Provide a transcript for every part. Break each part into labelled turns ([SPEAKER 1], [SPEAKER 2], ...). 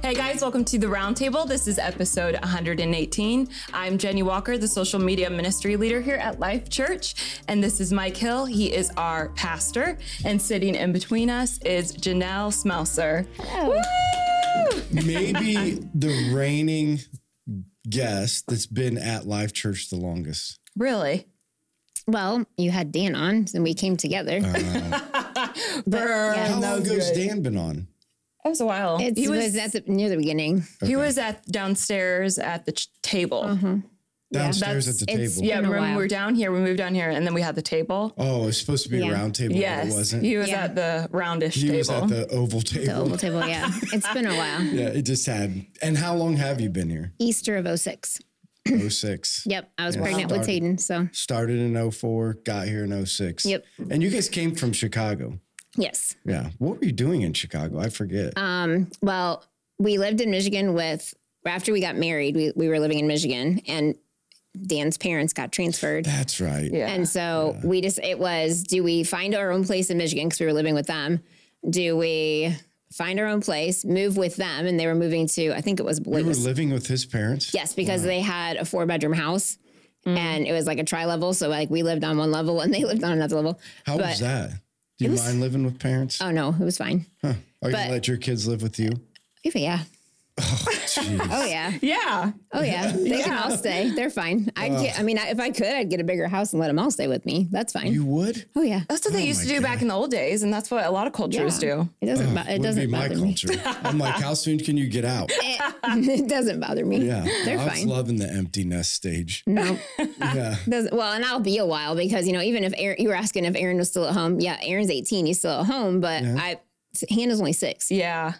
[SPEAKER 1] Hey guys, welcome to the Roundtable. This is episode 118. I'm Jenny Walker, the social media ministry leader here at Life Church, and this is Mike Hill. He is our pastor, and sitting in between us is Janelle Smelser.
[SPEAKER 2] Woo! Maybe the reigning guest that's been at Life Church the longest.
[SPEAKER 1] Really?
[SPEAKER 3] Well, you had Dan on, and we came together.
[SPEAKER 2] How long ago's Dan been on?
[SPEAKER 1] It was a while.
[SPEAKER 3] He was near the beginning.
[SPEAKER 1] He was at downstairs at the table.
[SPEAKER 2] Downstairs at the table.
[SPEAKER 1] Yeah, remember we were down here, we moved down here, and then we had the table.
[SPEAKER 2] Oh, it was supposed to be a round table,
[SPEAKER 1] yes,
[SPEAKER 2] but it wasn't?
[SPEAKER 1] He was at the roundish table.
[SPEAKER 2] He was at the oval table.
[SPEAKER 3] The oval table, yeah. It's been a while.
[SPEAKER 2] Yeah, it just had. And how long have you been here?
[SPEAKER 3] Easter of 06.
[SPEAKER 2] 06.
[SPEAKER 3] Yep, I was pregnant with Hayden, so.
[SPEAKER 2] Started in 04, got here in 06.
[SPEAKER 3] Yep.
[SPEAKER 2] And you guys came from Chicago.
[SPEAKER 3] Yes.
[SPEAKER 2] Yeah. What were you doing in Chicago? I forget.
[SPEAKER 3] Well, we lived in Michigan after we got married, we were living in Michigan, and Dan's parents got transferred.
[SPEAKER 2] That's right.
[SPEAKER 3] Yeah. And so it was, do we find our own place in Michigan because we were living with them? Do we find our own place, move with them? And they were moving to, I think it was
[SPEAKER 2] You were living with his parents?
[SPEAKER 3] Yes, because they had a 4-bedroom house and it was like a tri-level. So like we lived on one level and they lived on another level.
[SPEAKER 2] How was that? Do you mind living with parents?
[SPEAKER 3] Oh no, it was fine.
[SPEAKER 2] Huh. Are you going to let your kids live with you?
[SPEAKER 3] Yeah.
[SPEAKER 2] Oh, jeez.
[SPEAKER 3] Oh yeah.
[SPEAKER 1] Yeah.
[SPEAKER 3] Oh yeah. They can all stay. They're fine. If I could, I'd get a bigger house and let them all stay with me. That's fine.
[SPEAKER 2] You would?
[SPEAKER 3] Oh yeah.
[SPEAKER 1] That's what they used to do back in the old days, and that's what a lot of cultures do.
[SPEAKER 3] It doesn't. It doesn't
[SPEAKER 2] be my
[SPEAKER 3] bother me.
[SPEAKER 2] culture. I'm like, how soon can you get out?
[SPEAKER 3] It doesn't bother me.
[SPEAKER 2] Yeah,
[SPEAKER 3] They're
[SPEAKER 2] I was
[SPEAKER 3] fine.
[SPEAKER 2] loving the empty nest stage.
[SPEAKER 3] No.
[SPEAKER 2] Yeah.
[SPEAKER 3] Well, and I'll be a while because even if you were asking if Aaron was still at home. Yeah, Aaron's 18. He's still at home, but Hannah's only 6.
[SPEAKER 1] Yeah.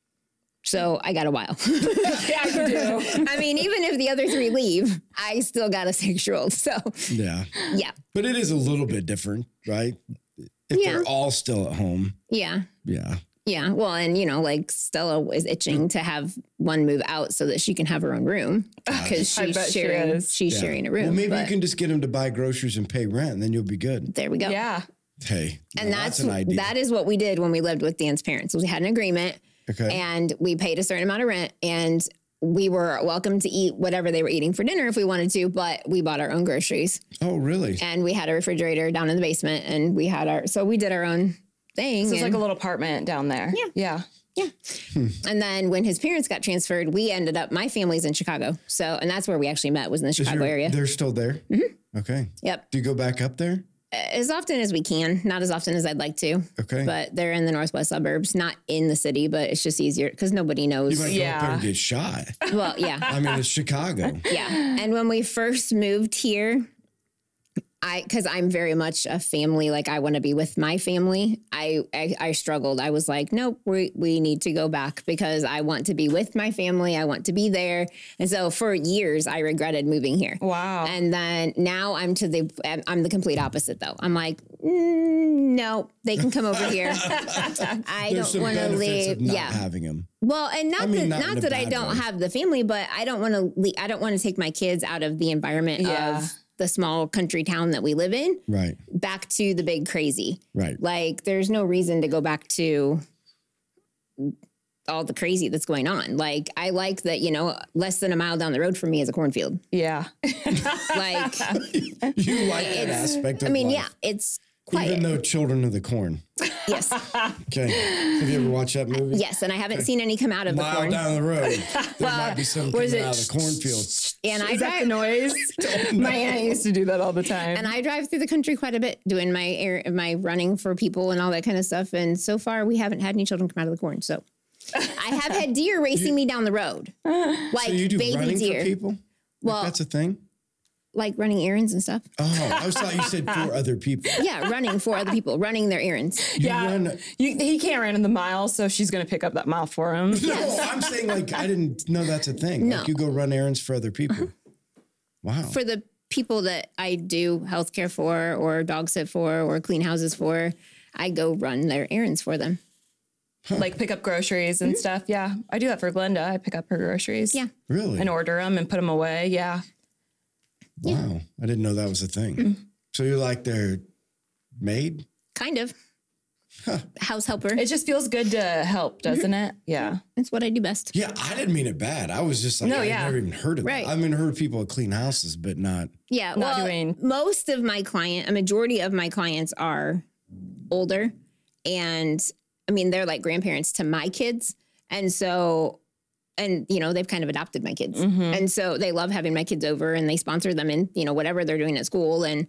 [SPEAKER 3] So I got a while.
[SPEAKER 1] Yeah, you do.
[SPEAKER 3] I mean, even if the other 3 leave, I still got a 6-year-old. So
[SPEAKER 2] Yeah.
[SPEAKER 3] yeah.
[SPEAKER 2] But it is a little bit different, right? If they're all still at home.
[SPEAKER 3] Yeah.
[SPEAKER 2] Yeah.
[SPEAKER 3] Yeah. Well, and like Stella is itching to have one move out so that she can have her own room because she's sharing a room.
[SPEAKER 2] Well, maybe you
[SPEAKER 3] but
[SPEAKER 2] can just get them to buy groceries and pay rent, and then you'll be good.
[SPEAKER 3] there we go.
[SPEAKER 1] Yeah.
[SPEAKER 2] Hey,
[SPEAKER 3] And
[SPEAKER 2] that's an idea.
[SPEAKER 3] that is what we did when we lived with Dan's parents. We had an agreement and we paid a certain amount of rent and we were welcome to eat whatever they were eating for dinner if we wanted to, but we bought our own groceries.
[SPEAKER 2] Oh, really?
[SPEAKER 3] And we had a refrigerator down in the basement and we did our own thing.
[SPEAKER 1] So it's like a little apartment down there.
[SPEAKER 3] Yeah. And then when his parents got transferred, my family's in Chicago. So, and that's where we actually met, was in the Chicago area.
[SPEAKER 2] They're still there? Mm-hmm. Okay.
[SPEAKER 3] Yep.
[SPEAKER 2] Do you go back up there?
[SPEAKER 3] As often as we can, not as often as I'd like to.
[SPEAKER 2] Okay.
[SPEAKER 3] But they're in the northwest suburbs, not in the city, but it's just easier because nobody knows.
[SPEAKER 2] You might go up there and get shot.
[SPEAKER 3] Well, yeah.
[SPEAKER 2] I mean, it's Chicago.
[SPEAKER 3] Yeah. And when we first moved here, because I'm very much a family, like I want to be with my family. I struggled. I was like, nope, we need to go back because I want to be with my family. I want to be there. And so for years, I regretted moving here.
[SPEAKER 1] Wow.
[SPEAKER 3] And then now I'm the complete opposite though. I'm like, no, they can come over here. I don't want to leave.
[SPEAKER 2] Of not having them.
[SPEAKER 3] Well, and not that I don't have the family, but I don't want to. I don't want to take my kids out of the environment of the small country town that we live in,
[SPEAKER 2] right?
[SPEAKER 3] Back to the big crazy,
[SPEAKER 2] right?
[SPEAKER 3] Like, there's no reason to go back to all the crazy that's going on. Like, I like that, less than a mile down the road from me is a cornfield.
[SPEAKER 1] Yeah.
[SPEAKER 3] Like,
[SPEAKER 2] you like that aspect of life.
[SPEAKER 3] Yeah, it's quiet.
[SPEAKER 2] Even though Children of the Corn.
[SPEAKER 3] Yes.
[SPEAKER 2] Okay. Have you ever watched that movie?
[SPEAKER 3] Yes, and I haven't seen any come out of the corn.
[SPEAKER 2] Mile down the road, there might be some coming out of the cornfield.
[SPEAKER 3] And I
[SPEAKER 1] drive the noise. My aunt used to do that all the time.
[SPEAKER 3] And I drive through the country quite a bit doing my running for people and all that kind of stuff. And so far, we haven't had any children come out of the corn. So I have had deer racing me down the road, like
[SPEAKER 2] so you do
[SPEAKER 3] baby
[SPEAKER 2] running
[SPEAKER 3] deer.
[SPEAKER 2] For people?
[SPEAKER 3] Well,
[SPEAKER 2] that's a thing.
[SPEAKER 3] Like running errands and stuff.
[SPEAKER 2] Oh, I thought you said for other people.
[SPEAKER 3] Yeah, running for other people, running their errands.
[SPEAKER 1] He can't run in the mile, so she's going to pick up that mile for him.
[SPEAKER 2] No, I'm saying like I didn't know that's a thing.
[SPEAKER 3] No.
[SPEAKER 2] Like you go run errands for other people. Wow.
[SPEAKER 3] For the people that I do healthcare for or dog sit for or clean houses for, I go run their errands for them.
[SPEAKER 1] Like pick up groceries and stuff. Yeah, I do that for Glenda. I pick up her groceries.
[SPEAKER 3] Yeah.
[SPEAKER 2] Really?
[SPEAKER 1] And order them and put them away. Yeah.
[SPEAKER 2] Wow. I didn't know that was a thing. So you're like their maid?
[SPEAKER 3] Kind of. house helper.
[SPEAKER 1] It just feels good to help, doesn't it? Yeah.
[SPEAKER 3] It's what I do best.
[SPEAKER 2] Yeah, I didn't mean it bad. I was just like,
[SPEAKER 1] No,
[SPEAKER 2] I
[SPEAKER 1] yeah.
[SPEAKER 2] never even heard of
[SPEAKER 3] Right.
[SPEAKER 2] it. I mean, heard of people that clean houses, but not.
[SPEAKER 3] Yeah.
[SPEAKER 1] Not
[SPEAKER 3] Well,
[SPEAKER 1] doing-
[SPEAKER 3] most of my a majority of my clients are older. And I mean, they're like grandparents to my kids. And so, and you know, they've kind of adopted my kids. And so they love having my kids over and they sponsor them in, you know, whatever they're doing at school. And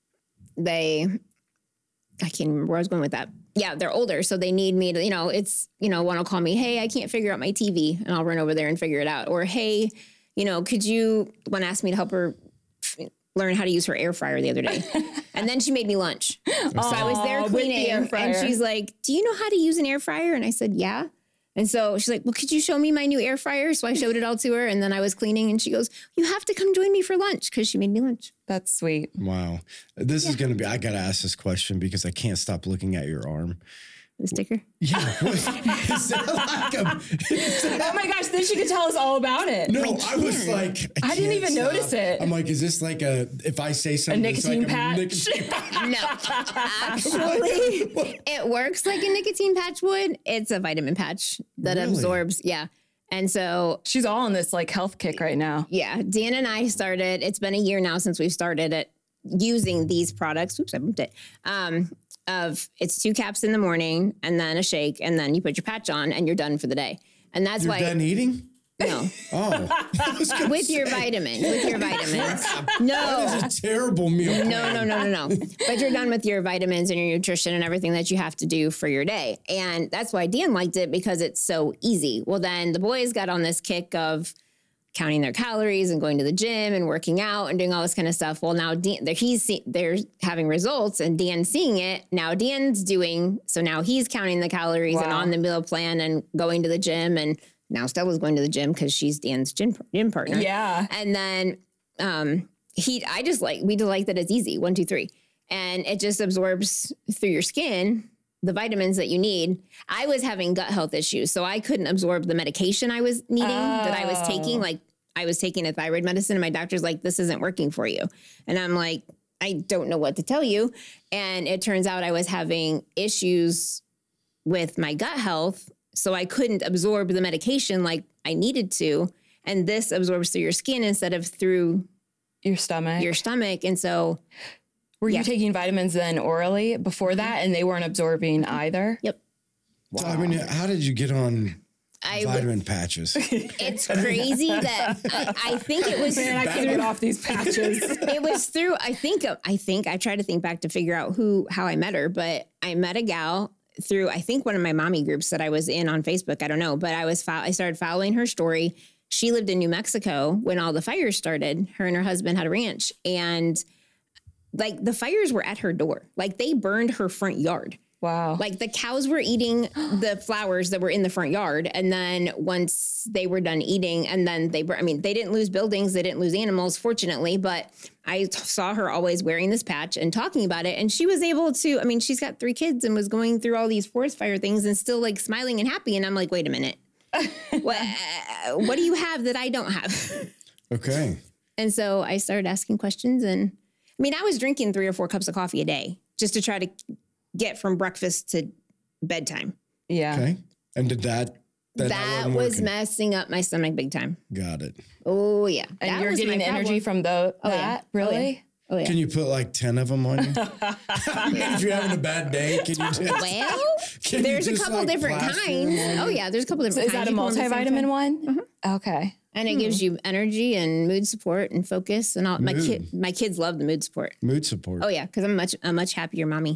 [SPEAKER 3] I can't remember where I was going with that. Yeah, they're older. So they need me to, you know, it's, you know, one will call me, hey, I can't figure out my TV. And I'll run over there and figure it out. Or, hey, you know, could you, one asked me to help her learn how to use her air fryer the other day. And then she made me lunch. So I was there
[SPEAKER 1] Aw, with the
[SPEAKER 3] cleaning
[SPEAKER 1] air fryer.
[SPEAKER 3] and she's like, do you know how to use an air fryer? And I said, yeah. And so she's like, well, could you show me my new air fryer? So I showed it all to her. And then I was cleaning and she goes, you have to come join me for lunch because she made me lunch.
[SPEAKER 1] That's sweet.
[SPEAKER 2] Wow. This is going to be, I got to ask this question because I can't stop looking at your arm.
[SPEAKER 3] The sticker.
[SPEAKER 2] Yeah. What, is that like
[SPEAKER 1] Oh my gosh, then she could tell us all about it.
[SPEAKER 2] no, I was like,
[SPEAKER 1] I didn't
[SPEAKER 2] can't
[SPEAKER 1] even notice it.
[SPEAKER 2] I'm like, is this like if I say something, it's
[SPEAKER 1] nicotine
[SPEAKER 2] like
[SPEAKER 1] patch?
[SPEAKER 2] nicotine patch?
[SPEAKER 3] No, actually, it works like a nicotine patch would. It's a vitamin patch that
[SPEAKER 2] Really?
[SPEAKER 3] absorbs. Yeah. And so,
[SPEAKER 1] She's all on this like health kick right now.
[SPEAKER 3] yeah, Dan and I started, it's been a year now since we've started it using these products. Oops, I bumped it. It's 2 caps in the morning and then a shake. And then you put your patch on and you're done for the day. And that's
[SPEAKER 2] You're
[SPEAKER 3] why,
[SPEAKER 2] done eating?
[SPEAKER 3] no,
[SPEAKER 2] Oh. I was gonna
[SPEAKER 3] with your
[SPEAKER 2] say,
[SPEAKER 3] vitamins,
[SPEAKER 2] That
[SPEAKER 3] No.
[SPEAKER 2] is a terrible meal.
[SPEAKER 3] No. But you're done with your vitamins and your nutrition and everything that you have to do for your day. And that's why Dan liked it because it's so easy. Well, then the boys got on this kick of counting their calories and going to the gym and working out and doing all this kind of stuff. Well, now they're having results and Dan's seeing it. Now Dan's now he's counting the calories and
[SPEAKER 1] Wow.
[SPEAKER 3] on the meal plan and going to the gym. And now Stella's going to the gym because she's Dan's gym partner.
[SPEAKER 1] Yeah.
[SPEAKER 3] And then we like that it's easy. 1, 2, 3. And it just absorbs through your skin the vitamins that you need. I was having gut health issues, so I couldn't absorb the medication I was needing that I was taking. Like I was taking a thyroid medicine and my doctor's like, this isn't working for you. And I'm like, I don't know what to tell you. And it turns out I was having issues with my gut health. So I couldn't absorb the medication like I needed to. And this absorbs through your skin instead of through
[SPEAKER 1] Your stomach.
[SPEAKER 3] your stomach. And so,
[SPEAKER 1] Were
[SPEAKER 3] yeah.
[SPEAKER 1] you taking vitamins then orally before that and they weren't absorbing either?
[SPEAKER 3] yep.
[SPEAKER 2] So, I mean, how did you get on vitamin patches?
[SPEAKER 3] It's crazy that I think it was.
[SPEAKER 1] Man, I can't get off these patches.
[SPEAKER 3] It was through. I think I tried to think back to figure out how I met her, but I met a gal through I think one of my mommy groups that I was in on Facebook. I don't know, but I started following her story. She lived in New Mexico when all the fires started. Her and her husband had a ranch, and like the fires were at her door. Like they burned her front yard.
[SPEAKER 1] Wow.
[SPEAKER 3] Like the cows were eating the flowers that were in the front yard. And then once they were done eating and then they didn't lose buildings. They didn't lose animals, fortunately. But I saw her always wearing this patch and talking about it. And she was able to, she's got 3 kids and was going through all these forest fire things and still like smiling and happy. And I'm like, wait a minute. What do you have that I don't have?
[SPEAKER 2] Okay.
[SPEAKER 3] And so I started asking questions. And I was drinking 3 or 4 cups of coffee a day just to try to get from breakfast to bedtime.
[SPEAKER 1] Yeah.
[SPEAKER 2] Okay. And did that
[SPEAKER 3] was
[SPEAKER 2] working?
[SPEAKER 3] messing up my stomach big time.
[SPEAKER 2] Got it.
[SPEAKER 3] Oh yeah.
[SPEAKER 1] And
[SPEAKER 3] That
[SPEAKER 1] you're
[SPEAKER 3] was
[SPEAKER 1] getting
[SPEAKER 3] my
[SPEAKER 1] energy
[SPEAKER 3] problem.
[SPEAKER 1] from
[SPEAKER 3] yeah.
[SPEAKER 1] that? Really?
[SPEAKER 3] Oh yeah.
[SPEAKER 2] Can you put like 10 of them on you? If you're having a bad day, can you just,
[SPEAKER 3] Well,
[SPEAKER 2] can you
[SPEAKER 3] there's a
[SPEAKER 2] just,
[SPEAKER 3] couple
[SPEAKER 2] like,
[SPEAKER 3] different
[SPEAKER 2] plaster
[SPEAKER 3] kinds.
[SPEAKER 2] them on
[SPEAKER 3] Oh
[SPEAKER 2] you?
[SPEAKER 3] yeah, there's a couple different
[SPEAKER 1] Is
[SPEAKER 3] kinds.
[SPEAKER 1] that a
[SPEAKER 3] You put them at the same
[SPEAKER 1] multivitamin
[SPEAKER 3] time.
[SPEAKER 1] one? Okay.
[SPEAKER 3] And it gives you energy and mood support and focus and all.
[SPEAKER 2] Mood.
[SPEAKER 3] My kids love the mood support.
[SPEAKER 2] Mood support.
[SPEAKER 3] Oh yeah, because I'm a much happier mommy.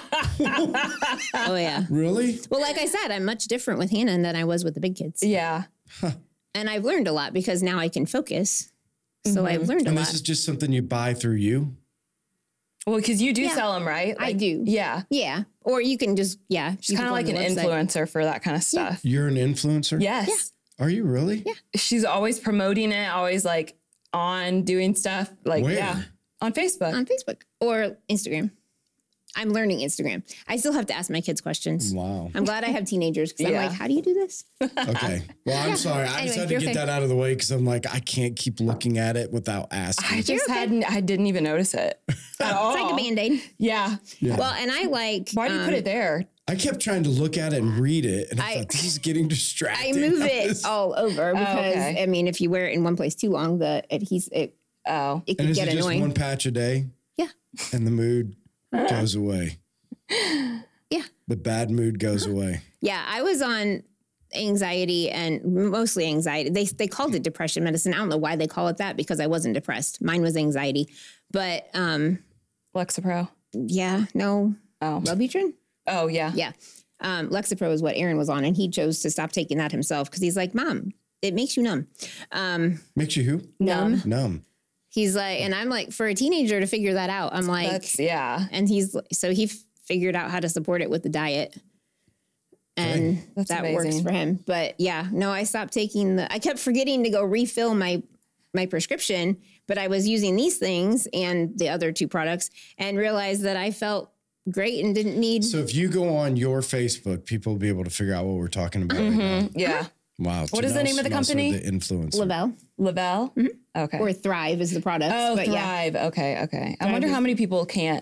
[SPEAKER 3] Oh yeah.
[SPEAKER 2] Really?
[SPEAKER 3] Well, like I said, I'm much different with Hannah than I was with the big kids.
[SPEAKER 1] Yeah.
[SPEAKER 3] And I've learned a lot because now I can focus. So I've learned a
[SPEAKER 2] And
[SPEAKER 3] lot.
[SPEAKER 2] this is just something you buy through you?
[SPEAKER 1] Well, because you do
[SPEAKER 3] Yeah.
[SPEAKER 1] sell them, right?
[SPEAKER 3] I do.
[SPEAKER 1] Yeah.
[SPEAKER 3] Yeah. Or you can just, yeah.
[SPEAKER 1] She's kind of like an influencer for that kind of stuff.
[SPEAKER 2] You're an influencer?
[SPEAKER 1] Yes.
[SPEAKER 2] Are you really? Yeah.
[SPEAKER 1] She's always promoting it, always like on doing stuff. Like,
[SPEAKER 2] Where?
[SPEAKER 1] yeah. On Facebook.
[SPEAKER 3] On Facebook or Instagram. I'm learning Instagram. I still have to ask my kids questions.
[SPEAKER 2] Wow.
[SPEAKER 3] I'm glad I have teenagers because
[SPEAKER 1] Yeah.
[SPEAKER 3] I'm like, how do you do this?
[SPEAKER 2] Okay. Well, I'm sorry. I just
[SPEAKER 3] Anyway,
[SPEAKER 2] had to
[SPEAKER 3] you're
[SPEAKER 2] get
[SPEAKER 3] okay.
[SPEAKER 2] that out of the way because I'm like, I can't keep looking at it without asking.
[SPEAKER 1] I just I didn't even notice it at all.
[SPEAKER 3] It's like a Band-Aid.
[SPEAKER 1] Yeah.
[SPEAKER 2] Yeah.
[SPEAKER 3] Well, and I like.
[SPEAKER 1] Why do you put it there?
[SPEAKER 2] I kept trying to look at it and read it, and I thought this is getting distracting.
[SPEAKER 3] I move it all over because I mean, if you wear it in one place too long, the adhesive it can
[SPEAKER 2] and
[SPEAKER 3] get
[SPEAKER 2] is it
[SPEAKER 3] annoying.
[SPEAKER 2] Just one patch a day?
[SPEAKER 3] Yeah,
[SPEAKER 2] and the mood goes away.
[SPEAKER 3] Yeah,
[SPEAKER 2] the bad mood goes away.
[SPEAKER 3] Yeah, I was on anxiety and mostly anxiety. They called it depression medicine. I don't know why they call it that because I wasn't depressed. Mine was anxiety, but
[SPEAKER 1] Lexapro.
[SPEAKER 3] Yeah, no. Oh, Wellbutrin.
[SPEAKER 1] Oh yeah,
[SPEAKER 3] yeah. Lexapro is what Aaron was on, and he chose to stop taking that himself because he's like, Mom, it makes you numb.
[SPEAKER 2] Makes you who?
[SPEAKER 3] Numb.
[SPEAKER 2] Numb.
[SPEAKER 3] He's like, and I'm like, for a teenager to figure that out, I'm like, And so he figured out how to support it with the diet. And that amazing. Works for him. But yeah, no, I stopped taking I kept forgetting to go refill my prescription, but I was using these things and the other 2 products and realized that I felt great and didn't need.
[SPEAKER 2] So if you go on your Facebook, people will be able to figure out what we're talking about right now.
[SPEAKER 1] Yeah.
[SPEAKER 2] Wow.
[SPEAKER 1] What is the name of the company?
[SPEAKER 2] The influencer.
[SPEAKER 1] Labelle?
[SPEAKER 3] Mm-hmm.
[SPEAKER 1] Okay.
[SPEAKER 3] Or Thrive is the product.
[SPEAKER 1] Oh,
[SPEAKER 3] but
[SPEAKER 1] Thrive.
[SPEAKER 3] Yeah.
[SPEAKER 1] Okay. I wonder how many people can't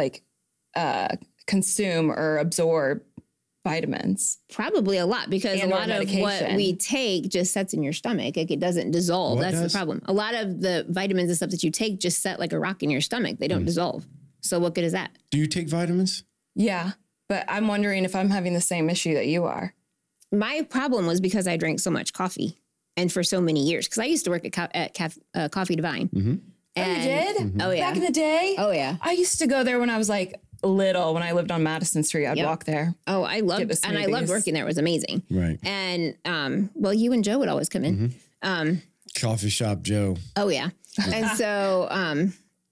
[SPEAKER 1] consume or absorb vitamins.
[SPEAKER 3] Probably a lot because a lot of what we take just sets in your stomach. Like it doesn't dissolve. That's the problem. A lot of the vitamins and stuff that you take just set like a rock in your stomach. They don't dissolve. So what good is that?
[SPEAKER 2] Do you take vitamins?
[SPEAKER 1] Yeah, but I'm wondering if I'm having the same issue that you are.
[SPEAKER 3] My problem was because I drank so much coffee and for so many years because I used to work at Coffee Divine.
[SPEAKER 2] Mm-hmm.
[SPEAKER 1] And you did?
[SPEAKER 3] Mm-hmm. Oh yeah.
[SPEAKER 1] Back in the day?
[SPEAKER 3] Oh yeah.
[SPEAKER 1] I used to go there when I was like little, when I lived on Madison Street. I'd walk there.
[SPEAKER 3] Oh, I loved working there. It was amazing.
[SPEAKER 2] Right.
[SPEAKER 3] And well, you and Joe would always come in.
[SPEAKER 2] Mm-hmm. Coffee shop Joe.
[SPEAKER 3] Oh yeah. And so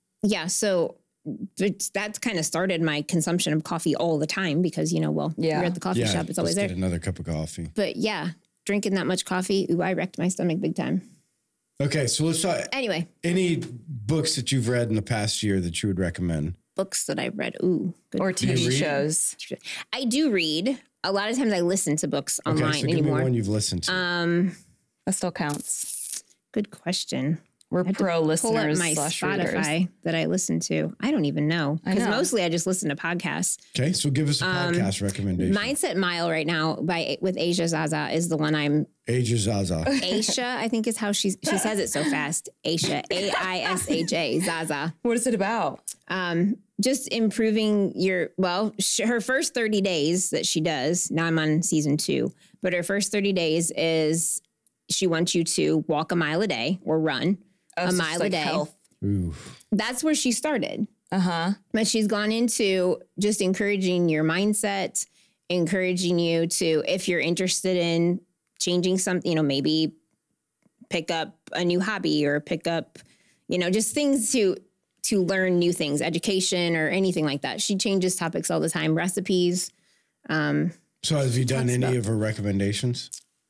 [SPEAKER 3] so that's kind of started my consumption of coffee all the time because, you're at the coffee shop, it's always there.
[SPEAKER 2] Get another cup of coffee.
[SPEAKER 3] But yeah, drinking that much coffee, I wrecked my stomach big time.
[SPEAKER 2] Okay, so let's talk.
[SPEAKER 3] Anyway.
[SPEAKER 2] Any books that you've read in the past year that you would recommend?
[SPEAKER 3] Books that I've read. Ooh. Good.
[SPEAKER 1] Or TV shows.
[SPEAKER 3] I do read. A lot of times I listen to books online
[SPEAKER 2] so give
[SPEAKER 3] anymore.
[SPEAKER 2] me one you've listened to.
[SPEAKER 1] That still counts.
[SPEAKER 3] Good question.
[SPEAKER 1] We're pro listeners.
[SPEAKER 3] Pull up my Spotify
[SPEAKER 1] readers.
[SPEAKER 3] That I listen to. I don't even know because mostly I just listen to podcasts.
[SPEAKER 2] Okay, so give us a podcast recommendation.
[SPEAKER 3] Mindset Mile right now with Asia Zaza is the one I'm.
[SPEAKER 2] Asia Zaza.
[SPEAKER 3] Aisha, I think is how she says it so fast. Aisha, Aisha, Zaza.
[SPEAKER 1] What is it about?
[SPEAKER 3] Just improving her first 30 days that she does. Now I'm on season 2, but her first 30 days is she wants you to walk a mile a day or run a mile a day. Health.
[SPEAKER 2] Ooh.
[SPEAKER 3] That's where she started.
[SPEAKER 1] But
[SPEAKER 3] she's gone into just encouraging your mindset, encouraging you to, if you're interested in changing something, maybe pick up a new hobby or pick up, just things to learn new things, education or anything like that. She changes topics all the time, recipes.
[SPEAKER 2] So have you done any of her recommendations?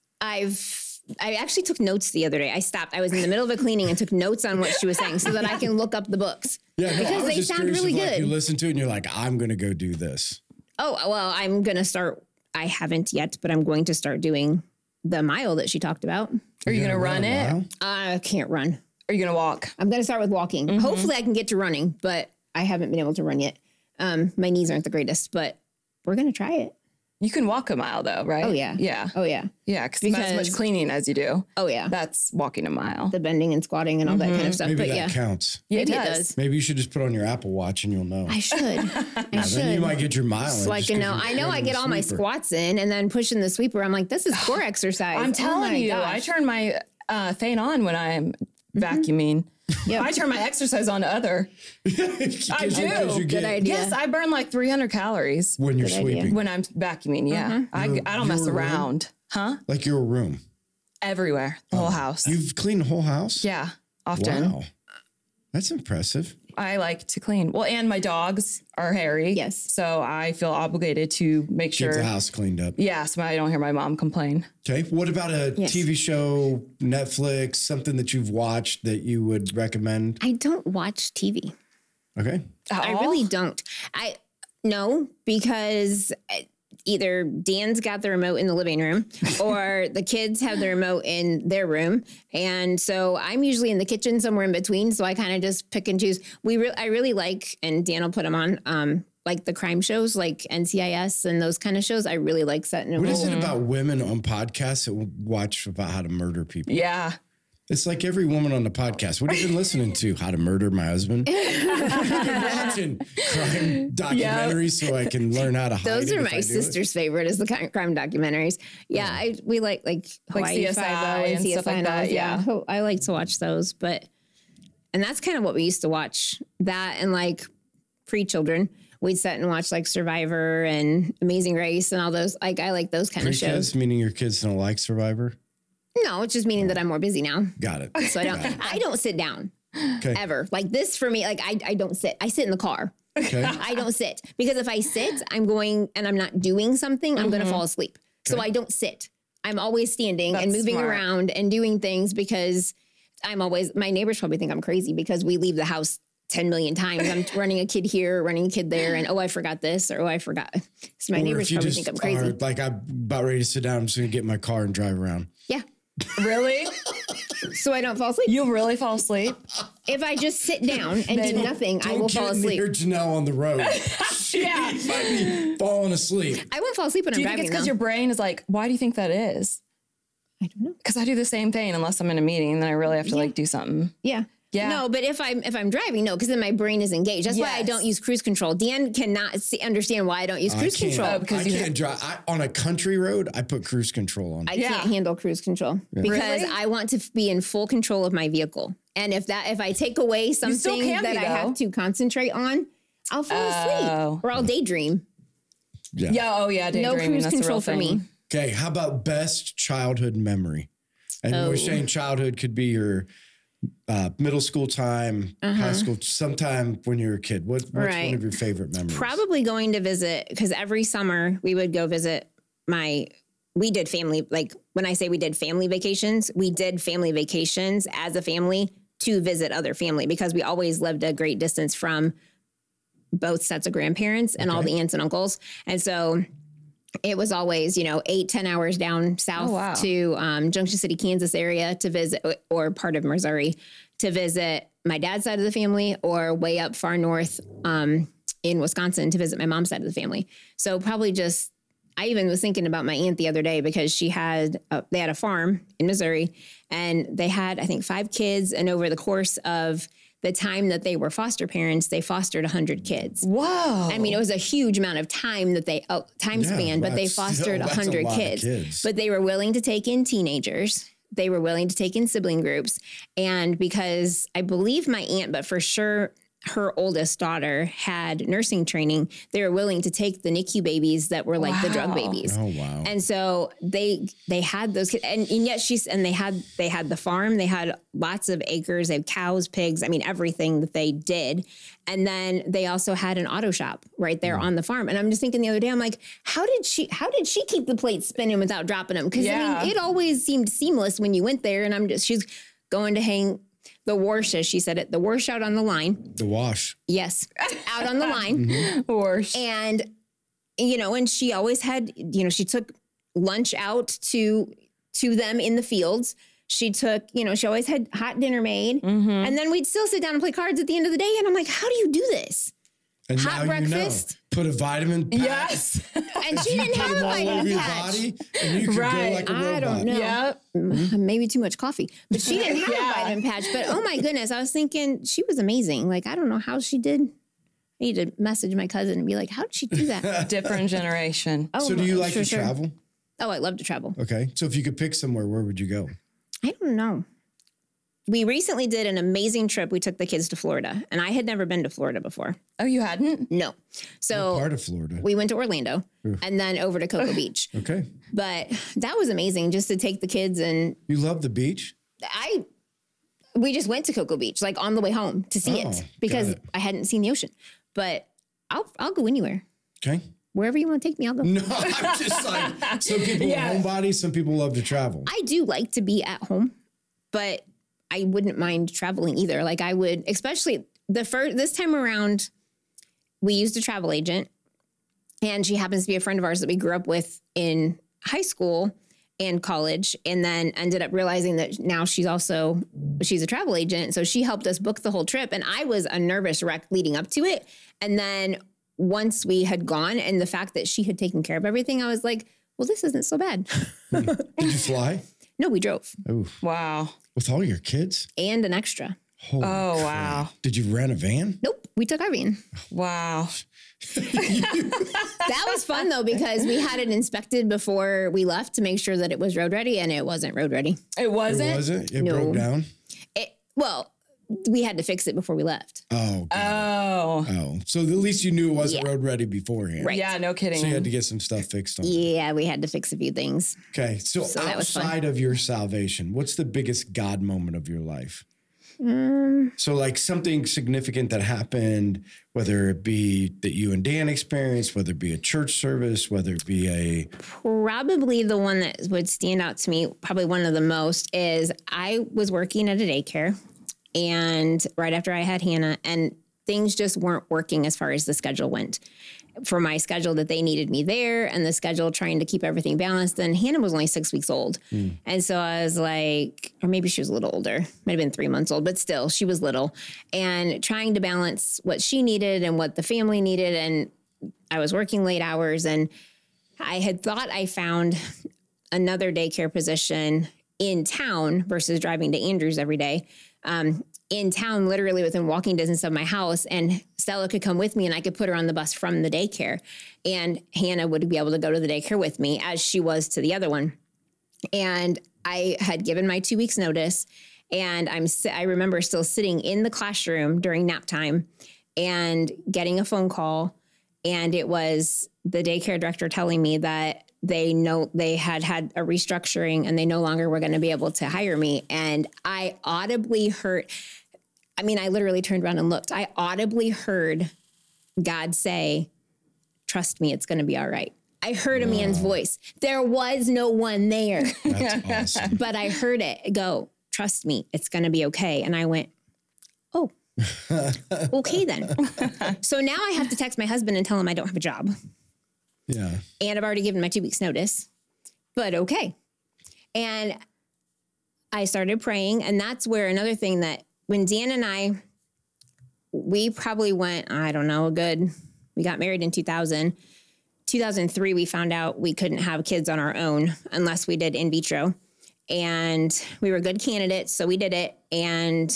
[SPEAKER 3] I actually took notes the other day. I stopped. I was in the middle of a cleaning and took notes on what she was saying so that I can look up the books.
[SPEAKER 2] Yeah,
[SPEAKER 3] because they sound really good.
[SPEAKER 2] You listen to it and you're like, I'm going to go do this.
[SPEAKER 3] Oh, well, I'm going to start. I haven't yet, but I'm going to start doing the mile that she talked about.
[SPEAKER 1] Are you going to run it?
[SPEAKER 3] I can't run.
[SPEAKER 1] Are you going to walk?
[SPEAKER 3] I'm going to start with walking. Mm-hmm. Hopefully I can get to running, but I haven't been able to run yet. My knees aren't the greatest, but we're going to try it.
[SPEAKER 1] You can walk a mile though, right?
[SPEAKER 3] Oh yeah.
[SPEAKER 1] Yeah.
[SPEAKER 3] Oh yeah.
[SPEAKER 1] Yeah. Because not as much cleaning as you do.
[SPEAKER 3] Oh yeah.
[SPEAKER 1] That's walking a mile.
[SPEAKER 3] The bending and squatting and all that kind of stuff.
[SPEAKER 2] Maybe
[SPEAKER 3] but
[SPEAKER 2] that counts.
[SPEAKER 3] Yeah, maybe it does.
[SPEAKER 2] Maybe you should just put on your Apple Watch and you'll know.
[SPEAKER 3] I should. I should.
[SPEAKER 2] Then you might get your mile.
[SPEAKER 3] So I can know. I know I get all my squats in and then pushing the sweeper. I'm like, this is core exercise.
[SPEAKER 1] I'm telling you, I turn my thing on when I'm vacuuming. Yeah, I turn my exercise on to other. I do.
[SPEAKER 3] Good idea.
[SPEAKER 1] Yes, I burn like 300 calories
[SPEAKER 2] when you're sweeping.
[SPEAKER 1] When I'm vacuuming, yeah. I don't mess around. Huh?
[SPEAKER 2] Like your room?
[SPEAKER 1] Everywhere. The whole house.
[SPEAKER 2] You've cleaned the whole house?
[SPEAKER 1] Yeah, often.
[SPEAKER 2] Wow. That's impressive.
[SPEAKER 1] I like to clean. Well, and my dogs are hairy.
[SPEAKER 3] Yes.
[SPEAKER 1] So I feel obligated to make sure.
[SPEAKER 2] Keep the house cleaned up.
[SPEAKER 1] Yeah, so I don't hear my mom complain.
[SPEAKER 2] Okay. What about a TV show, Netflix, something that you've watched that you would recommend?
[SPEAKER 3] I don't watch TV.
[SPEAKER 2] Okay.
[SPEAKER 3] I really don't. No, because either Dan's got the remote in the living room or the kids have the remote in their room. And so I'm usually in the kitchen somewhere in between. So I kind of just pick and choose. I really like, and Dan will put them on, like the crime shows, like NCIS and those kind of shows. I really like setting a
[SPEAKER 2] What is
[SPEAKER 3] role.
[SPEAKER 2] it about women on podcasts that will watch about how to murder people?
[SPEAKER 1] Yeah.
[SPEAKER 2] It's like every woman on the podcast. What have you been listening to? How to Murder My Husband? I've been watching crime documentaries so I can learn how to hide
[SPEAKER 3] Those
[SPEAKER 2] it
[SPEAKER 3] are
[SPEAKER 2] if I
[SPEAKER 3] my
[SPEAKER 2] do
[SPEAKER 3] sister's favorite is the crime documentaries. Yeah, we like Hawaii
[SPEAKER 1] CSI
[SPEAKER 3] Five-0
[SPEAKER 1] and stuff like that, yeah.
[SPEAKER 3] I like to watch those, and that's kind of what we used to watch. That and like pre-children, we'd sit and watch like Survivor and Amazing Race and all those. Like I like those kind of shows.
[SPEAKER 2] Pre-kids, meaning your kids don't like Survivor?
[SPEAKER 3] No, it's just meaning that I'm more busy now.
[SPEAKER 2] Got it.
[SPEAKER 3] So I don't sit down
[SPEAKER 2] Okay.
[SPEAKER 3] ever. Like this for me, like I don't sit. I sit in the car.
[SPEAKER 2] Okay.
[SPEAKER 3] I don't sit because if I sit, I'm going and I'm not doing something, I'm going to fall asleep. So I don't sit. I'm always standing and
[SPEAKER 1] That's
[SPEAKER 3] moving
[SPEAKER 1] smart.
[SPEAKER 3] around and doing things because my neighbors probably think I'm crazy because we leave the house 10 million times. I'm running a kid here, running a kid there, and I forgot this or I forgot. So my
[SPEAKER 2] Or
[SPEAKER 3] neighbors
[SPEAKER 2] if you
[SPEAKER 3] probably
[SPEAKER 2] just
[SPEAKER 3] think I'm crazy.
[SPEAKER 2] are like, I'm about ready to sit down, I'm just going to get in my car and drive around.
[SPEAKER 3] Yeah.
[SPEAKER 1] Really?
[SPEAKER 3] So I don't fall asleep.
[SPEAKER 1] You really fall asleep?
[SPEAKER 3] If I just sit down and do nothing, I will
[SPEAKER 2] Don't
[SPEAKER 3] fall
[SPEAKER 2] get
[SPEAKER 3] asleep.
[SPEAKER 2] near Janelle on the road. She might be falling asleep.
[SPEAKER 3] I won't fall asleep when
[SPEAKER 1] Do
[SPEAKER 3] I'm
[SPEAKER 1] you think
[SPEAKER 3] driving.
[SPEAKER 1] it's because
[SPEAKER 3] though.
[SPEAKER 1] your brain is like, why do you think that is?
[SPEAKER 3] I don't know.
[SPEAKER 1] Because I do the same thing unless I'm in a meeting and then I really have to like do something.
[SPEAKER 3] Yeah.
[SPEAKER 1] Yeah.
[SPEAKER 3] No, but if I'm driving, no, because then my brain is engaged. That's why I
[SPEAKER 1] Yes.
[SPEAKER 3] don't use cruise control. Dan cannot understand why I don't use cruise control.
[SPEAKER 1] because
[SPEAKER 2] I
[SPEAKER 1] you
[SPEAKER 2] can't drive. on a country road, I put cruise control on.
[SPEAKER 3] I can't handle cruise control because
[SPEAKER 1] Really?
[SPEAKER 3] I want to be in full control of my vehicle. And if I take away something
[SPEAKER 1] can
[SPEAKER 3] that
[SPEAKER 1] be,
[SPEAKER 3] I
[SPEAKER 1] though.
[SPEAKER 3] have to concentrate on, I'll fall asleep or I'll daydream.
[SPEAKER 1] Yeah. Oh yeah.
[SPEAKER 3] No
[SPEAKER 1] Daydreaming,
[SPEAKER 3] cruise
[SPEAKER 1] that's a real
[SPEAKER 3] control for
[SPEAKER 1] thing.
[SPEAKER 3] me.
[SPEAKER 2] Okay, how about best childhood memory? And we're saying childhood could be your middle school time, high school, sometime when you were a kid. What's
[SPEAKER 3] Right.
[SPEAKER 2] one of your favorite memories?
[SPEAKER 3] Probably going to visit because every summer we would go visit we did family, like when I say we did family vacations as a family to visit other family because we always lived a great distance from both sets of grandparents and all the aunts and uncles. And so it was always, 8-10 hours down south to Junction City, Kansas area to visit, or part of Missouri to visit my dad's side of the family, or way up far north in Wisconsin to visit my mom's side of the family. So probably just, I even was thinking about my aunt the other day because they had a farm in Missouri and they had, I think, 5 kids. And over the course of the time that they were foster parents, they fostered 100 kids.
[SPEAKER 1] Whoa.
[SPEAKER 3] I mean, it was a huge amount of time that span, but they
[SPEAKER 2] that's
[SPEAKER 3] fostered
[SPEAKER 2] a
[SPEAKER 3] 100
[SPEAKER 2] lot of
[SPEAKER 3] kids.
[SPEAKER 2] kids.
[SPEAKER 3] But they were willing to take in teenagers. They were willing to take in sibling groups. And because I believe my aunt, but for sure her oldest daughter had nursing training, they were willing to take the NICU babies that were like the drug babies.
[SPEAKER 2] Oh, wow.
[SPEAKER 3] And so they had those kids, and yet they had the farm, they had lots of acres, they had cows, pigs, I mean, everything that they did. And then they also had an auto shop right there on the farm. And I'm just thinking the other day, I'm like, how did she keep the plates spinning without dropping them? Because I mean, it always seemed seamless when you went there. And she's going to hang the wash, as she said it, the wash out on the line.
[SPEAKER 2] The wash.
[SPEAKER 3] Yes, out on the line.
[SPEAKER 1] Horse.
[SPEAKER 3] And, and she always had, she took lunch out to them in the fields. She took, she always had hot dinner made. And then we'd still sit down and play cards at the end of the day. And I'm like, how do you do this?
[SPEAKER 2] And
[SPEAKER 3] Hot
[SPEAKER 2] now
[SPEAKER 3] breakfast.
[SPEAKER 2] Put a vitamin pack.
[SPEAKER 1] Yes.
[SPEAKER 3] And she didn't have a
[SPEAKER 2] all over
[SPEAKER 3] vitamin
[SPEAKER 2] your
[SPEAKER 3] patch.
[SPEAKER 2] body, and you could
[SPEAKER 1] Right.
[SPEAKER 2] go like a robot.
[SPEAKER 3] I don't know.
[SPEAKER 1] Yep.
[SPEAKER 3] Maybe too much coffee. But she didn't have a vitamin patch. But oh my goodness, I was thinking she was amazing. Like, I don't know how she did. I need to message my cousin and be like, how did she do that?
[SPEAKER 1] Different generation.
[SPEAKER 3] Oh,
[SPEAKER 2] So do you like
[SPEAKER 3] sure,
[SPEAKER 2] to
[SPEAKER 3] sure.
[SPEAKER 2] travel?
[SPEAKER 3] Oh, I love to travel.
[SPEAKER 2] Okay. So if you could pick somewhere, where would you go?
[SPEAKER 3] I don't know. We recently did an amazing trip. We took the kids to Florida, and I had never been to Florida before.
[SPEAKER 1] Oh, you hadn't?
[SPEAKER 3] No. So
[SPEAKER 2] Part of Florida.
[SPEAKER 3] we went to Orlando and then over to Cocoa Beach.
[SPEAKER 2] Okay.
[SPEAKER 3] But that was amazing just to take the kids, and
[SPEAKER 2] You love the beach?
[SPEAKER 3] we just went to Cocoa Beach, like on the way home to see
[SPEAKER 2] Oh,
[SPEAKER 3] it
[SPEAKER 2] got
[SPEAKER 3] because
[SPEAKER 2] it.
[SPEAKER 3] I hadn't seen the ocean. But I'll go anywhere.
[SPEAKER 2] Okay.
[SPEAKER 3] Wherever you want to take me, I'll go.
[SPEAKER 2] No, I'm just like, some people are homebodies, some people love to travel.
[SPEAKER 3] I do like to be at home, but I wouldn't mind traveling either. Like I would, especially this time around, we used a travel agent, and she happens to be a friend of ours that we grew up with in high school and college, and then ended up realizing that now she's a travel agent. So she helped us book the whole trip, and I was a nervous wreck leading up to it. And then once we had gone and the fact that she had taken care of everything, I was like, well, this isn't so bad.
[SPEAKER 2] Did you fly?
[SPEAKER 3] No, we drove.
[SPEAKER 2] Oh,
[SPEAKER 1] Wow.
[SPEAKER 2] with all your kids?
[SPEAKER 3] And an extra.
[SPEAKER 2] Holy crap.
[SPEAKER 1] Wow.
[SPEAKER 2] Did you rent a van?
[SPEAKER 3] Nope. We took our van.
[SPEAKER 1] Wow.
[SPEAKER 3] That was fun though, because we had it inspected before we left to make sure that it was road ready, and it wasn't road ready.
[SPEAKER 1] It wasn't?
[SPEAKER 2] It wasn't? It
[SPEAKER 3] No.
[SPEAKER 2] broke down?
[SPEAKER 3] Well, we had to fix it before we left.
[SPEAKER 2] Oh, God.
[SPEAKER 1] Oh.
[SPEAKER 2] Oh. So at least you knew it wasn't
[SPEAKER 3] Yeah.
[SPEAKER 2] road ready beforehand.
[SPEAKER 3] Right.
[SPEAKER 1] Yeah, no kidding.
[SPEAKER 2] So you had to get some stuff fixed on it.
[SPEAKER 3] Yeah, we had to fix a few things.
[SPEAKER 2] Okay. So
[SPEAKER 3] that was fun.
[SPEAKER 2] outside of your salvation, what's the biggest God moment of your life? So like something significant that happened, whether it be that you and Dan experienced, whether it be a church service, whether it be a,
[SPEAKER 3] Probably the one that would stand out to me, probably one of the most, is I was working at a daycare, and right after I had Hannah, and things just weren't working as far as the schedule went. For my schedule that they needed me there, and the schedule trying to keep everything balanced. And Hannah was only 6 weeks old. And so I was like, or maybe she was a little older, might have been 3 months old, but still she was little, and trying to balance what she needed and what the family needed. And I was working late hours, and I had thought I found another daycare position in town versus driving to Andrews every day. In town, literally within walking distance of my house, and Stella could come with me and I could put her on the bus from the daycare, and Hannah would be able to go to the daycare with me as she was to the other one. And I had given my 2 weeks notice, and I remember still sitting in the classroom during nap time and getting a phone call, and it was the daycare director telling me that they had a restructuring and they no longer were going to be able to hire me. And I audibly heard, I literally turned around and looked. I audibly heard God say, trust me, it's going to be all right. I heard a man's voice. There was no one there,
[SPEAKER 2] that's awesome.
[SPEAKER 3] but I heard it go, trust me, it's going to be okay. And I went, oh, okay then. So now I have to text my husband and tell him I don't have a job.
[SPEAKER 2] Yeah.
[SPEAKER 3] And I've already given my 2 weeks notice, but okay. And I started praying. And that's where another thing that when Dan and I, we probably went, I don't know, we got married in 2000. 2003, we found out we couldn't have kids on our own unless we did in vitro. And we were good candidates, so we did it. And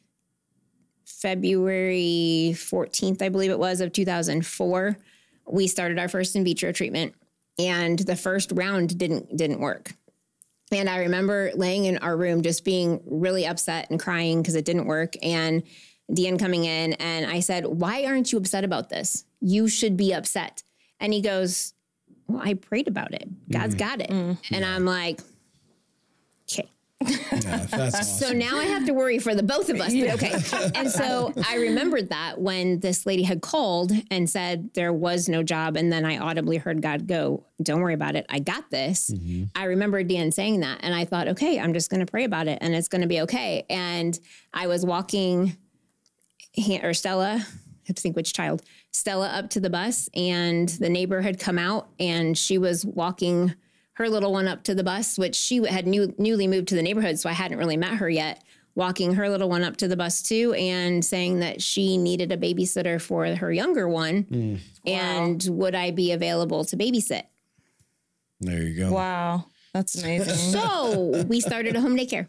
[SPEAKER 3] February 14th, I believe it was, of 2004, we started our first in vitro treatment, and the first round didn't work. And I remember laying in our room just being really upset and crying because it didn't work. And Dan coming in, and I said, why aren't you upset about this? You should be upset. And he goes, well, I prayed about it. God's got it. And I'm like, okay.
[SPEAKER 2] Yeah, that's awesome.
[SPEAKER 3] So now I have to worry for the both of us, but okay. And so I remembered that when this lady had called and said there was no job, and then I audibly heard God go, don't worry about it. I got this. I remember Dan saying that, and I thought, okay, I'm just going to pray about it and it's going to be okay. And I was walking Stella, I have to think which child, Stella up to the bus, and the neighbor had come out and she was walking her little one up to the bus, which she had newly moved to the neighborhood, so I hadn't really met her yet, walking her little one up to the bus too, and saying that she needed a babysitter for her younger one, and would I be available to babysit?
[SPEAKER 2] There you go.
[SPEAKER 1] Wow. That's amazing.
[SPEAKER 3] So we started a home daycare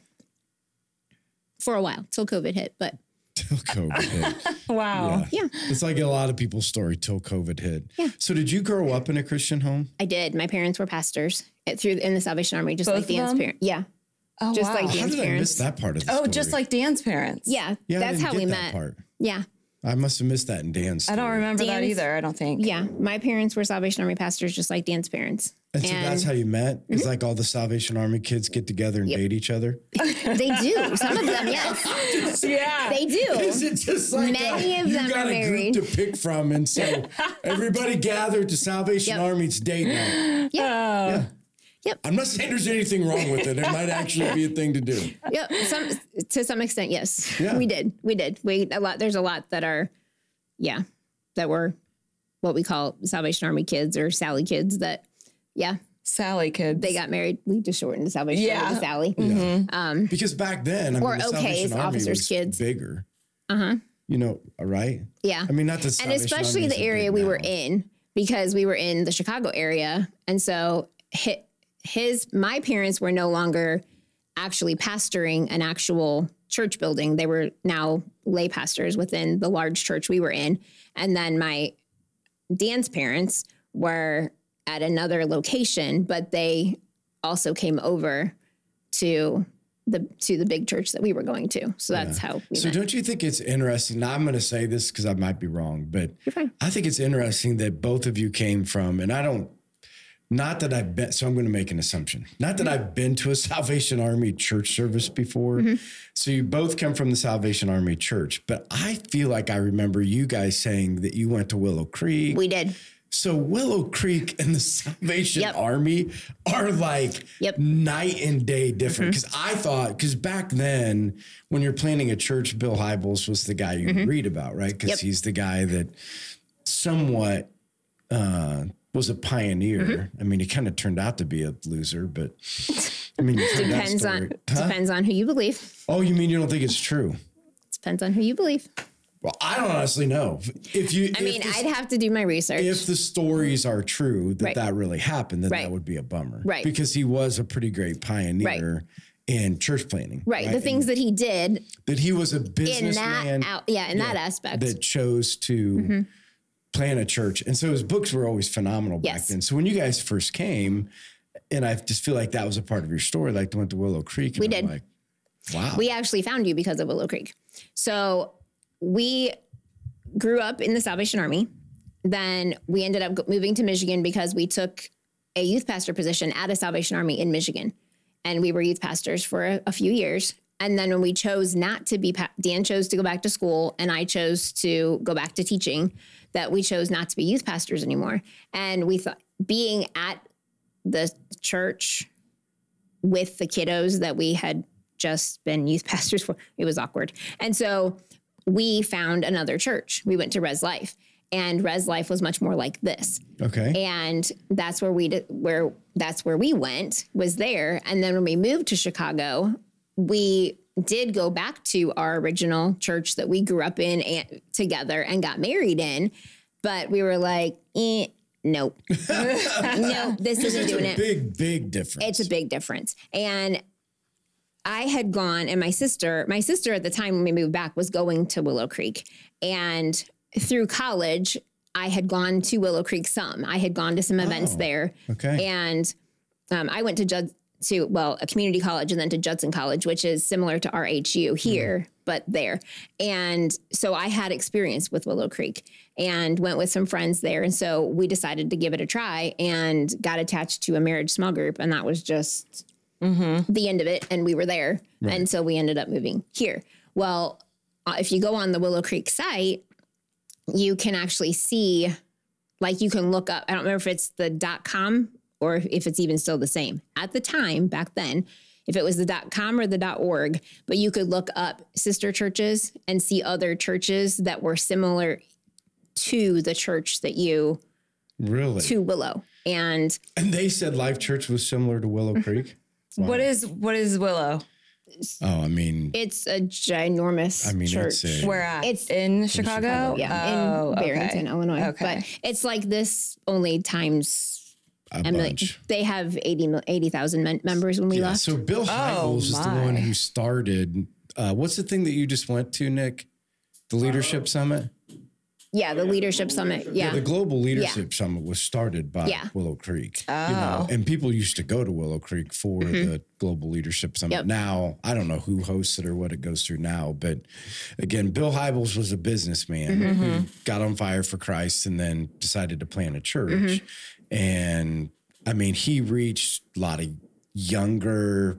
[SPEAKER 3] for a while, till COVID hit, but
[SPEAKER 2] Till COVID hit.
[SPEAKER 1] Wow.
[SPEAKER 3] yeah,
[SPEAKER 2] It's like a lot of people's story till COVID hit.
[SPEAKER 3] Yeah.
[SPEAKER 2] So did you grow up in a Christian home?
[SPEAKER 3] I did. My parents were pastors in the Salvation Army, just
[SPEAKER 1] Both
[SPEAKER 3] like
[SPEAKER 1] of
[SPEAKER 3] Dan's
[SPEAKER 1] them?
[SPEAKER 3] parents. Yeah.
[SPEAKER 1] Oh,
[SPEAKER 3] Just
[SPEAKER 1] wow.
[SPEAKER 3] like
[SPEAKER 2] How
[SPEAKER 3] Dan's
[SPEAKER 2] did I miss
[SPEAKER 3] parents.
[SPEAKER 2] that part of the
[SPEAKER 1] Oh,
[SPEAKER 2] story?
[SPEAKER 1] just like Dan's parents.
[SPEAKER 3] Yeah.
[SPEAKER 2] Yeah, I
[SPEAKER 3] That's
[SPEAKER 2] didn't
[SPEAKER 3] how
[SPEAKER 2] get
[SPEAKER 3] we
[SPEAKER 2] that
[SPEAKER 3] met.
[SPEAKER 2] part.
[SPEAKER 3] Yeah.
[SPEAKER 2] I must have missed that in Dan's story.
[SPEAKER 1] I don't remember that
[SPEAKER 3] Dan's-
[SPEAKER 1] either, I don't think.
[SPEAKER 3] Yeah. My parents were Salvation Army pastors, just like Dan's parents.
[SPEAKER 2] And so that's how you met? It's like all the Salvation Army kids get together and date each other?
[SPEAKER 3] They do. Some of them, yes.
[SPEAKER 1] Yeah.
[SPEAKER 3] They do.
[SPEAKER 2] Is it just like
[SPEAKER 3] Many of
[SPEAKER 2] you
[SPEAKER 3] them
[SPEAKER 2] got
[SPEAKER 3] are
[SPEAKER 2] a
[SPEAKER 3] married.
[SPEAKER 2] group to pick from, and so everybody gathered to Salvation
[SPEAKER 3] Yep.
[SPEAKER 2] Army's date night?
[SPEAKER 3] Yeah.
[SPEAKER 2] I'm not saying there's anything wrong with it. It might actually be a thing to do.
[SPEAKER 3] Yep. To some extent, yes.
[SPEAKER 2] Yeah.
[SPEAKER 3] We did. There's a lot that are, that were what we call Salvation Army kids or Sally kids that,
[SPEAKER 1] Sally kids.
[SPEAKER 3] they got married. We just shortened the Salvation Army to Sally.
[SPEAKER 2] Because back then,
[SPEAKER 3] Or
[SPEAKER 2] the
[SPEAKER 3] OKs,
[SPEAKER 2] Salvation Army
[SPEAKER 3] officers'
[SPEAKER 2] was
[SPEAKER 3] kids.
[SPEAKER 2] bigger.
[SPEAKER 3] Uh-huh.
[SPEAKER 2] right?
[SPEAKER 3] Yeah.
[SPEAKER 2] I mean, not the
[SPEAKER 3] and especially the area we were in, because we were in the Chicago area. And so my parents were no longer actually pastoring an actual church building. They were now lay pastors within the large church we were in. And then Dan's parents were at another location, but they also came over to the big church that we were going to. So that's how we met.
[SPEAKER 2] Don't you think it's interesting? Now I'm going to say this because I might be wrong, but
[SPEAKER 3] You're fine.
[SPEAKER 2] I think it's interesting that both of you came from, and I'm going to make an assumption. Not that I've been to a Salvation Army church service before. Mm-hmm. So you both come from the Salvation Army church, but I feel like I remember you guys saying that you went to Willow Creek.
[SPEAKER 3] We did.
[SPEAKER 2] So Willow Creek and the Salvation Army are like night and day different. Because back then, when you're planning a church, Bill Hybels was the guy you read about, right? Because he's the guy that somewhat was a pioneer. I mean, he kind of turned out to be a loser, but I mean,
[SPEAKER 3] depends on who you believe.
[SPEAKER 2] Oh, you mean you don't think it's true?
[SPEAKER 3] Depends on who you believe.
[SPEAKER 2] Well, I don't honestly know.
[SPEAKER 3] I'd have to do my research.
[SPEAKER 2] If the stories are true that really happened, then that would be a bummer.
[SPEAKER 3] Right.
[SPEAKER 2] Because he was a pretty great pioneer in church planning.
[SPEAKER 3] Right. The things that he did.
[SPEAKER 2] That he was a businessman.
[SPEAKER 3] In that aspect.
[SPEAKER 2] That chose to plan a church. And so his books were always phenomenal back then. So when you guys first came, and I just feel like that was a part of your story, like went to Willow Creek. And
[SPEAKER 3] we did.
[SPEAKER 2] I'm like, wow.
[SPEAKER 3] We actually found you because of Willow Creek. So we grew up in the Salvation Army. Then we ended up moving to Michigan because we took a youth pastor position at a Salvation Army in Michigan. And we were youth pastors for a few years. And then when we chose not to be, Dan chose to go back to school and I chose to go back to teaching, that we chose not to be youth pastors anymore. And we thought being at the church with the kiddos that we had just been youth pastors for, it was awkward. And so we found another church. We went to Res Life, and Res Life was much more like this.
[SPEAKER 2] Okay.
[SPEAKER 3] And that's where we went, was there. And then when we moved to Chicago, we did go back to our original church that we grew up in together and got married in. But we were like, nope. Nope, this isn't doing it.
[SPEAKER 2] It's a big difference.
[SPEAKER 3] It's a big difference. And I had gone, and my sister at the time when we moved back was going to Willow Creek. And through college, I had gone to Willow Creek some. I had gone to some events there.
[SPEAKER 2] Okay.
[SPEAKER 3] And I went to a community college and then to Judson College, which is similar to RHU here, but there. And so I had experience with Willow Creek and went with some friends there. And so we decided to give it a try and got attached to a marriage small group. And that was just the end of it. And we were there. Right. And so we ended up moving here. Well, if you go on the Willow Creek site, you can actually see, like you can look up, I don't remember if it's the .com or if it's even still the same. At the time, back then, if it was the .com or the .org, but you could look up sister churches and see other churches that were similar to the church that you...
[SPEAKER 2] Really?
[SPEAKER 3] To Willow. And
[SPEAKER 2] they said Life Church was similar to Willow Creek?
[SPEAKER 1] Wow. What is Willow?
[SPEAKER 2] Oh, I mean,
[SPEAKER 3] it's a ginormous church.
[SPEAKER 1] Where at? It's in Chicago?
[SPEAKER 3] Yeah, in Barrington, Illinois. Okay. But it's like this only times
[SPEAKER 2] a bunch.
[SPEAKER 3] Like, they have 80,000 members when we left.
[SPEAKER 2] So Bill Hybels is the one who started. What's the thing that you just went to, Nick? The Leadership Summit?
[SPEAKER 3] Yeah, the Leadership Summit. Yeah.
[SPEAKER 2] The Global Leadership Summit was started by Willow Creek.
[SPEAKER 1] Oh.
[SPEAKER 2] And people used to go to Willow Creek for the Global Leadership Summit. Yep. Now, I don't know who hosts it or what it goes through now. But again, Bill Hybels was a businessman who got on fire for Christ and then decided to plant a church. And I mean, he reached a lot of younger,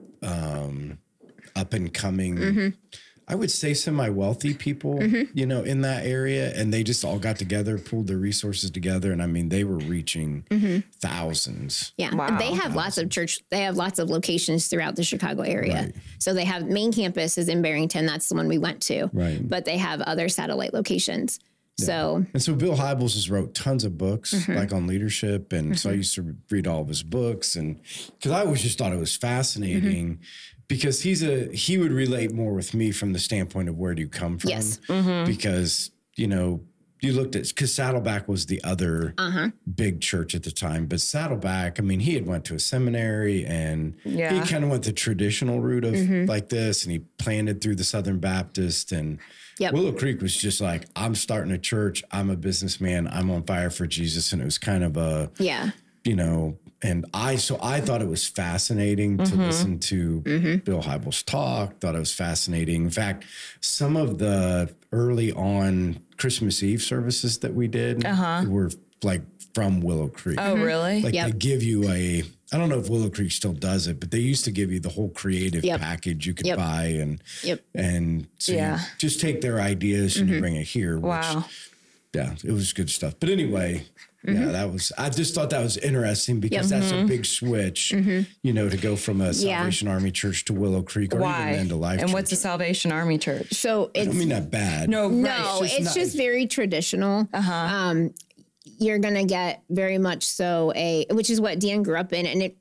[SPEAKER 2] up and coming, I would say semi-wealthy people, in that area. And they just all got together, pulled their resources together. And I mean, they were reaching thousands.
[SPEAKER 3] Yeah. Wow. And they have lots of locations throughout the Chicago area. Right. So they have main campus is in Barrington. That's the one we went to. Right. But they have other satellite locations. Yeah. So
[SPEAKER 2] Bill Hybels has wrote tons of books like on leadership. And so I used to read all of his books, and because I always just thought it was fascinating because he would relate more with me from the standpoint of where do you come from?
[SPEAKER 3] Yes.
[SPEAKER 2] Because, you know, you looked at, because Saddleback was the other big church at the time, but Saddleback, I mean, he had went to a seminary and he kind of went the traditional route of like this, and he planted through the Southern Baptist, and Willow Creek was just like, I'm starting a church. I'm a businessman. I'm on fire for Jesus. And it was kind of a, you know, and I thought it was fascinating to listen to Bill Hybels talk, thought it was fascinating. In fact, some of the early on Christmas Eve services that we did were like from Willow Creek.
[SPEAKER 1] Oh, really?
[SPEAKER 2] Like they give you I don't know if Willow Creek still does it, but they used to give you the whole creative package you could buy. And so you just take their ideas and you bring it here.
[SPEAKER 1] Wow.
[SPEAKER 2] It was good stuff. But anyway, I just thought that was interesting because that's a big switch, you know, to go from a Salvation Army church to Willow Creek or even then to Life
[SPEAKER 1] And
[SPEAKER 2] Church.
[SPEAKER 1] what's a Salvation Army church?
[SPEAKER 3] So
[SPEAKER 2] I don't mean that bad.
[SPEAKER 1] No,
[SPEAKER 3] it's just very traditional. You're going to get very much so which is what Dan grew up in. And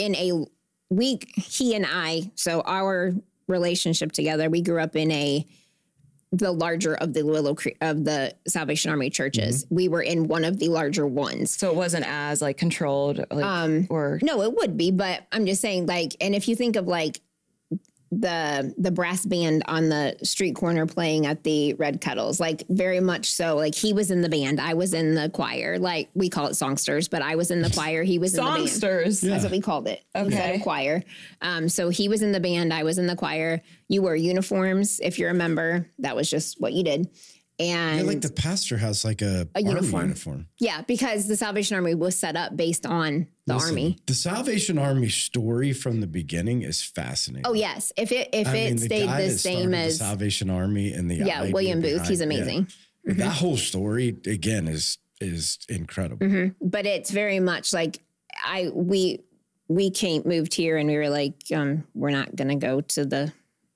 [SPEAKER 3] he and I, so our relationship together, we grew up in the larger of the Willow Creek of the Salvation Army churches. We were in one of the larger ones.
[SPEAKER 1] So it wasn't as like controlled, or
[SPEAKER 3] no, it would be, but I'm just saying, like, and if you think of like the brass band on the street corner playing at the Red Kettles, like very much so, like he was in the band, I was in the choir, like we call it songsters, but I was in the choir, he was in the band.
[SPEAKER 1] Songsters.
[SPEAKER 3] That's what we called it. We had a choir. So he was in the band, I was in the choir. You wore uniforms, if you remember. That was just what you did. And
[SPEAKER 2] like the pastor has like a uniform.
[SPEAKER 3] Yeah, because the Salvation Army was set up based on the Army.
[SPEAKER 2] The Salvation Army story from the beginning is fascinating.
[SPEAKER 3] Oh yes, if it stayed the same as
[SPEAKER 2] the Salvation Army and the
[SPEAKER 3] William Booth, he's amazing.
[SPEAKER 2] Yeah. That whole story again is incredible.
[SPEAKER 3] But it's very much like we moved here and we were like, we're not going to go to the.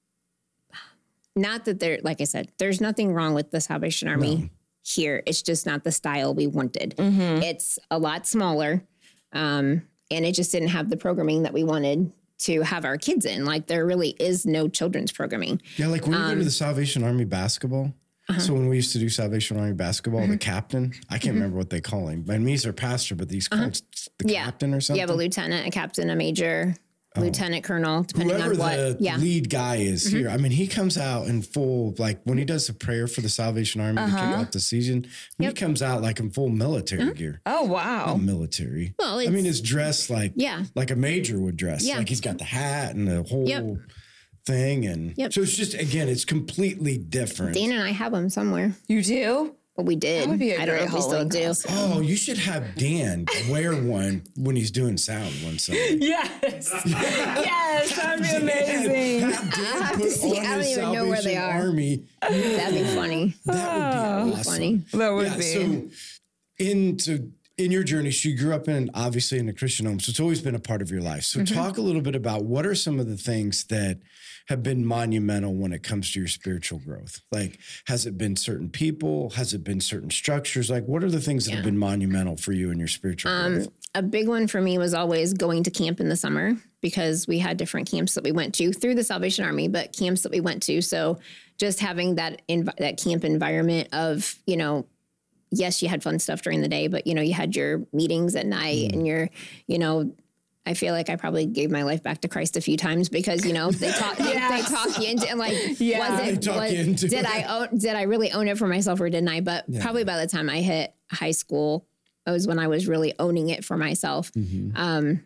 [SPEAKER 3] Not that like I said, there's nothing wrong with the Salvation Army here. It's just not the style we wanted. It's a lot smaller. And it just didn't have the programming that we wanted to have our kids in. Like there really is no children's programming.
[SPEAKER 2] Yeah. Like when you go to the Salvation Army basketball. So when we used to do Salvation Army basketball, the captain, I can't remember what they call him, but he's our pastor, but he's called the captain or something.
[SPEAKER 3] You have a lieutenant, a captain, a major, lieutenant colonel, depending
[SPEAKER 2] whoever
[SPEAKER 3] on what
[SPEAKER 2] the lead guy is here. I mean, he comes out in full, like when he does the prayer for the Salvation Army to kick off the season, he comes out like in full military gear.
[SPEAKER 1] Oh, wow.
[SPEAKER 2] Not military.
[SPEAKER 3] Well,
[SPEAKER 2] I mean, it's dressed like a major would dress. Like he's got the hat and the whole thing. And so it's just, again, it's completely different.
[SPEAKER 3] Dan and I have them somewhere.
[SPEAKER 1] You do?
[SPEAKER 3] Well, we did.
[SPEAKER 1] That would be a
[SPEAKER 3] I don't know if we still do.
[SPEAKER 2] Oh, you should have Dan wear one when he's doing sound one Sunday.
[SPEAKER 1] Yes. Yes, that'd be amazing.
[SPEAKER 3] I don't even know where they are.
[SPEAKER 2] Army.
[SPEAKER 3] That'd be funny.
[SPEAKER 2] That would be awesome.
[SPEAKER 3] Funny.
[SPEAKER 1] That would be.
[SPEAKER 2] So in your journey, so you grew up obviously in a Christian home, so it's always been a part of your life. So talk a little bit about what are some of the things that have been monumental when it comes to your spiritual growth? Like, has it been certain people? Has it been certain structures? Like, what are the things that have been monumental for you in your spiritual growth?
[SPEAKER 3] A big one for me was always going to camp in the summer because we had different camps that we went to through the Salvation Army, but camps that we went to. So just having that camp environment of, you know, yes, you had fun stuff during the day, but, you know, you had your meetings at night and your, you know, I feel like I probably gave my life back to Christ a few times because, you know, they talk you into, and like, did I really own it for myself or didn't I? But probably by the time I hit high school, it was when I was really owning it for myself. And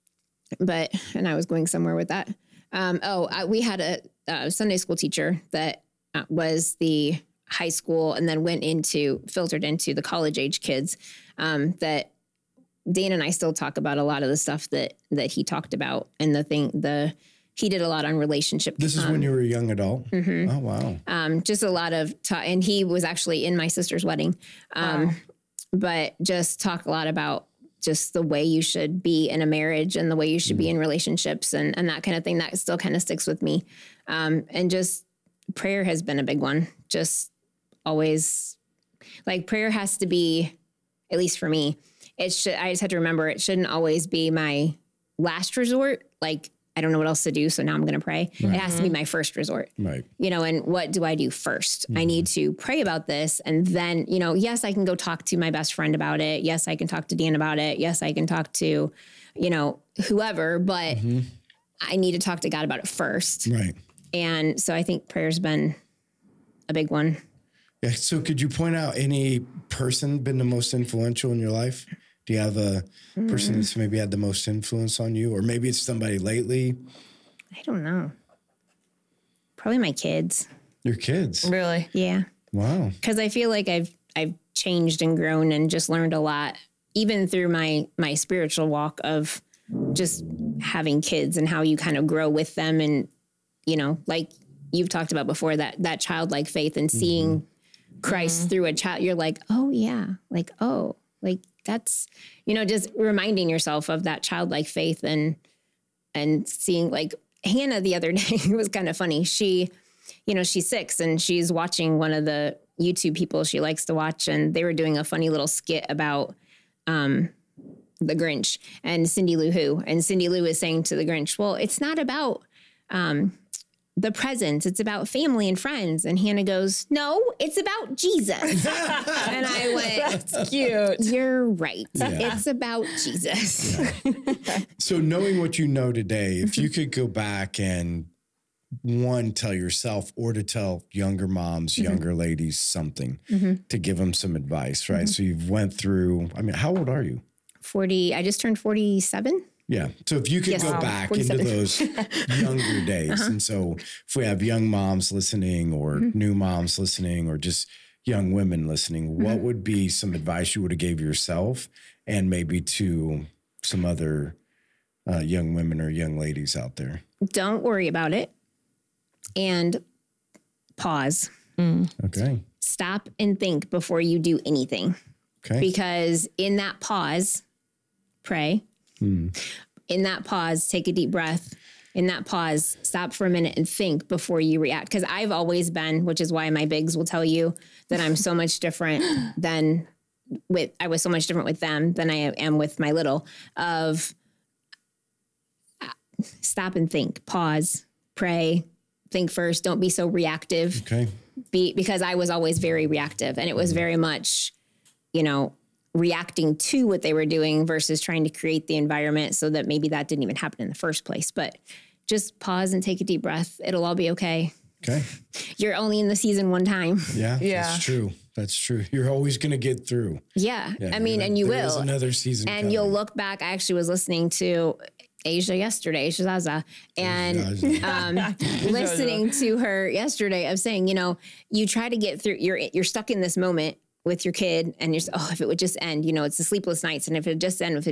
[SPEAKER 3] I was going somewhere with that. We had a Sunday school teacher that was the high school and then filtered into the college age kids that Dan and I still talk about a lot of the stuff that he talked about and he did a lot on relationship.
[SPEAKER 2] This is when you were a young adult? Oh, wow.
[SPEAKER 3] Just a lot of and he was actually in my sister's wedding. But just talk a lot about just the way you should be in a marriage and the way you should be in relationships and that kind of thing. That still kind of sticks with me. And just prayer has been a big one. Just always, like, prayer has to be, at least for me, I just have to remember it shouldn't always be my last resort. Like, I don't know what else to do. So now I'm going to pray. It has to be my first resort.
[SPEAKER 2] Right.
[SPEAKER 3] And what do I do first? I need to pray about this. And then, yes, I can go talk to my best friend about it. Yes, I can talk to Dan about it. Yes, I can talk to, whoever, but I need to talk to God about it first.
[SPEAKER 2] Right.
[SPEAKER 3] And so I think prayer's been a big one.
[SPEAKER 2] Yeah. So could you point out any person been the most influential in your life? Do you have a person that's maybe had the most influence on you, or maybe it's somebody lately?
[SPEAKER 3] I don't know. Probably my kids.
[SPEAKER 2] Your kids?
[SPEAKER 1] Really?
[SPEAKER 3] Yeah.
[SPEAKER 2] Wow.
[SPEAKER 3] Because I feel like I've changed and grown and just learned a lot, even through my spiritual walk of just having kids and how you kind of grow with them. And, like you've talked about before, that childlike faith and seeing Christ through a child, you're like, oh yeah, like, oh, like that's, just reminding yourself of that childlike faith and seeing, like Hannah the other day, it was kind of funny. She, she's 6 and she's watching one of the YouTube people she likes to watch. And they were doing a funny little skit about, the Grinch and Cindy Lou Who. And Cindy Lou is saying to the Grinch, well, it's not about, the presents. It's about family and friends. And Hannah goes, no, it's about Jesus. And I went,
[SPEAKER 1] That's cute.
[SPEAKER 3] you're right. Yeah. It's about Jesus.
[SPEAKER 2] Yeah. So knowing what you know today, if you could go back and tell yourself or to tell younger moms, younger ladies something to give them some advice, right? So you've went through, how old are you?
[SPEAKER 3] 40. I just turned 47.
[SPEAKER 2] Yeah. So if you could go back 47. Into those younger days. And so if we have young moms listening or new moms listening or just young women listening, what would be some advice you would have gave yourself and maybe to some other young women or young ladies out there?
[SPEAKER 3] Don't worry about it and pause.
[SPEAKER 2] Okay.
[SPEAKER 3] Stop and think before you do anything.
[SPEAKER 2] Okay.
[SPEAKER 3] Because in that pause, pray. In that pause, take a deep breath. In that pause, stop for a minute and think before you react. Because I've always been, which is why my bigs will tell you that I'm so much different I was so much different with them than I am with my little, of stop and think, pause, pray, think first. Don't be so reactive.
[SPEAKER 2] Okay.
[SPEAKER 3] Because I was always very reactive, and it was very much, reacting to what they were doing versus trying to create the environment so that maybe that didn't even happen in the first place. But just pause and take a deep breath. It'll all be okay.
[SPEAKER 2] Okay.
[SPEAKER 3] You're only in the season one time.
[SPEAKER 2] Yeah. That's true. That's true. You're always going to get through.
[SPEAKER 3] Yeah. And you will.
[SPEAKER 2] Another season.
[SPEAKER 3] And
[SPEAKER 2] coming.
[SPEAKER 3] you'll look back. I actually was listening to Asia Zaza, and listening to her yesterday of saying, you try to get through, you're stuck in this moment with your kid and you're, if it would just end, it's the sleepless nights. And if it just end.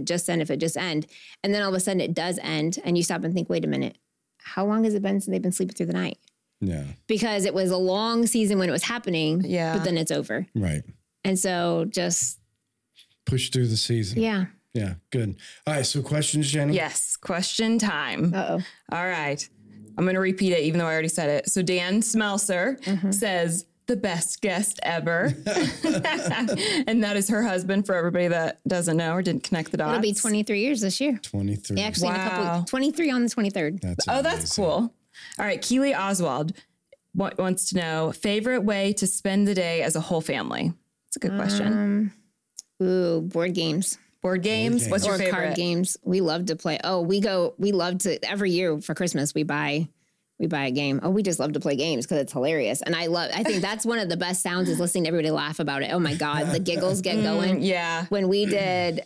[SPEAKER 3] And then all of a sudden it does end. And you stop and think, wait a minute, how long has it been since they've been sleeping through the night?
[SPEAKER 2] Yeah.
[SPEAKER 3] Because it was a long season when it was happening.
[SPEAKER 1] Yeah.
[SPEAKER 3] But then it's over.
[SPEAKER 2] Right.
[SPEAKER 3] And so just
[SPEAKER 2] push through the season.
[SPEAKER 3] Yeah.
[SPEAKER 2] Yeah. Good. All right. So questions, Jenny?
[SPEAKER 1] Yes. Question time.
[SPEAKER 3] Uh-oh.
[SPEAKER 1] All right. I'm going to repeat it, even though I already said it. So Dan Smelser says, the best guest ever. And that is her husband, for everybody that doesn't know or didn't connect the dots.
[SPEAKER 3] It'll be 23 years this year.
[SPEAKER 2] 23.
[SPEAKER 3] Actually, in a couple, 23 on the 23rd.
[SPEAKER 1] That's cool. All right. Keely Oswald wants to know, favorite way to spend the day as a whole family? It's a good question.
[SPEAKER 3] Board games.
[SPEAKER 1] Board games? What's your favorite?
[SPEAKER 3] Card games. We love to play. We love to, every year for Christmas, we buy a game. We just love to play games because it's hilarious. And I think that's one of the best sounds is listening to everybody laugh about it. Oh my God, the giggles get going.
[SPEAKER 1] Yeah.
[SPEAKER 3] When we did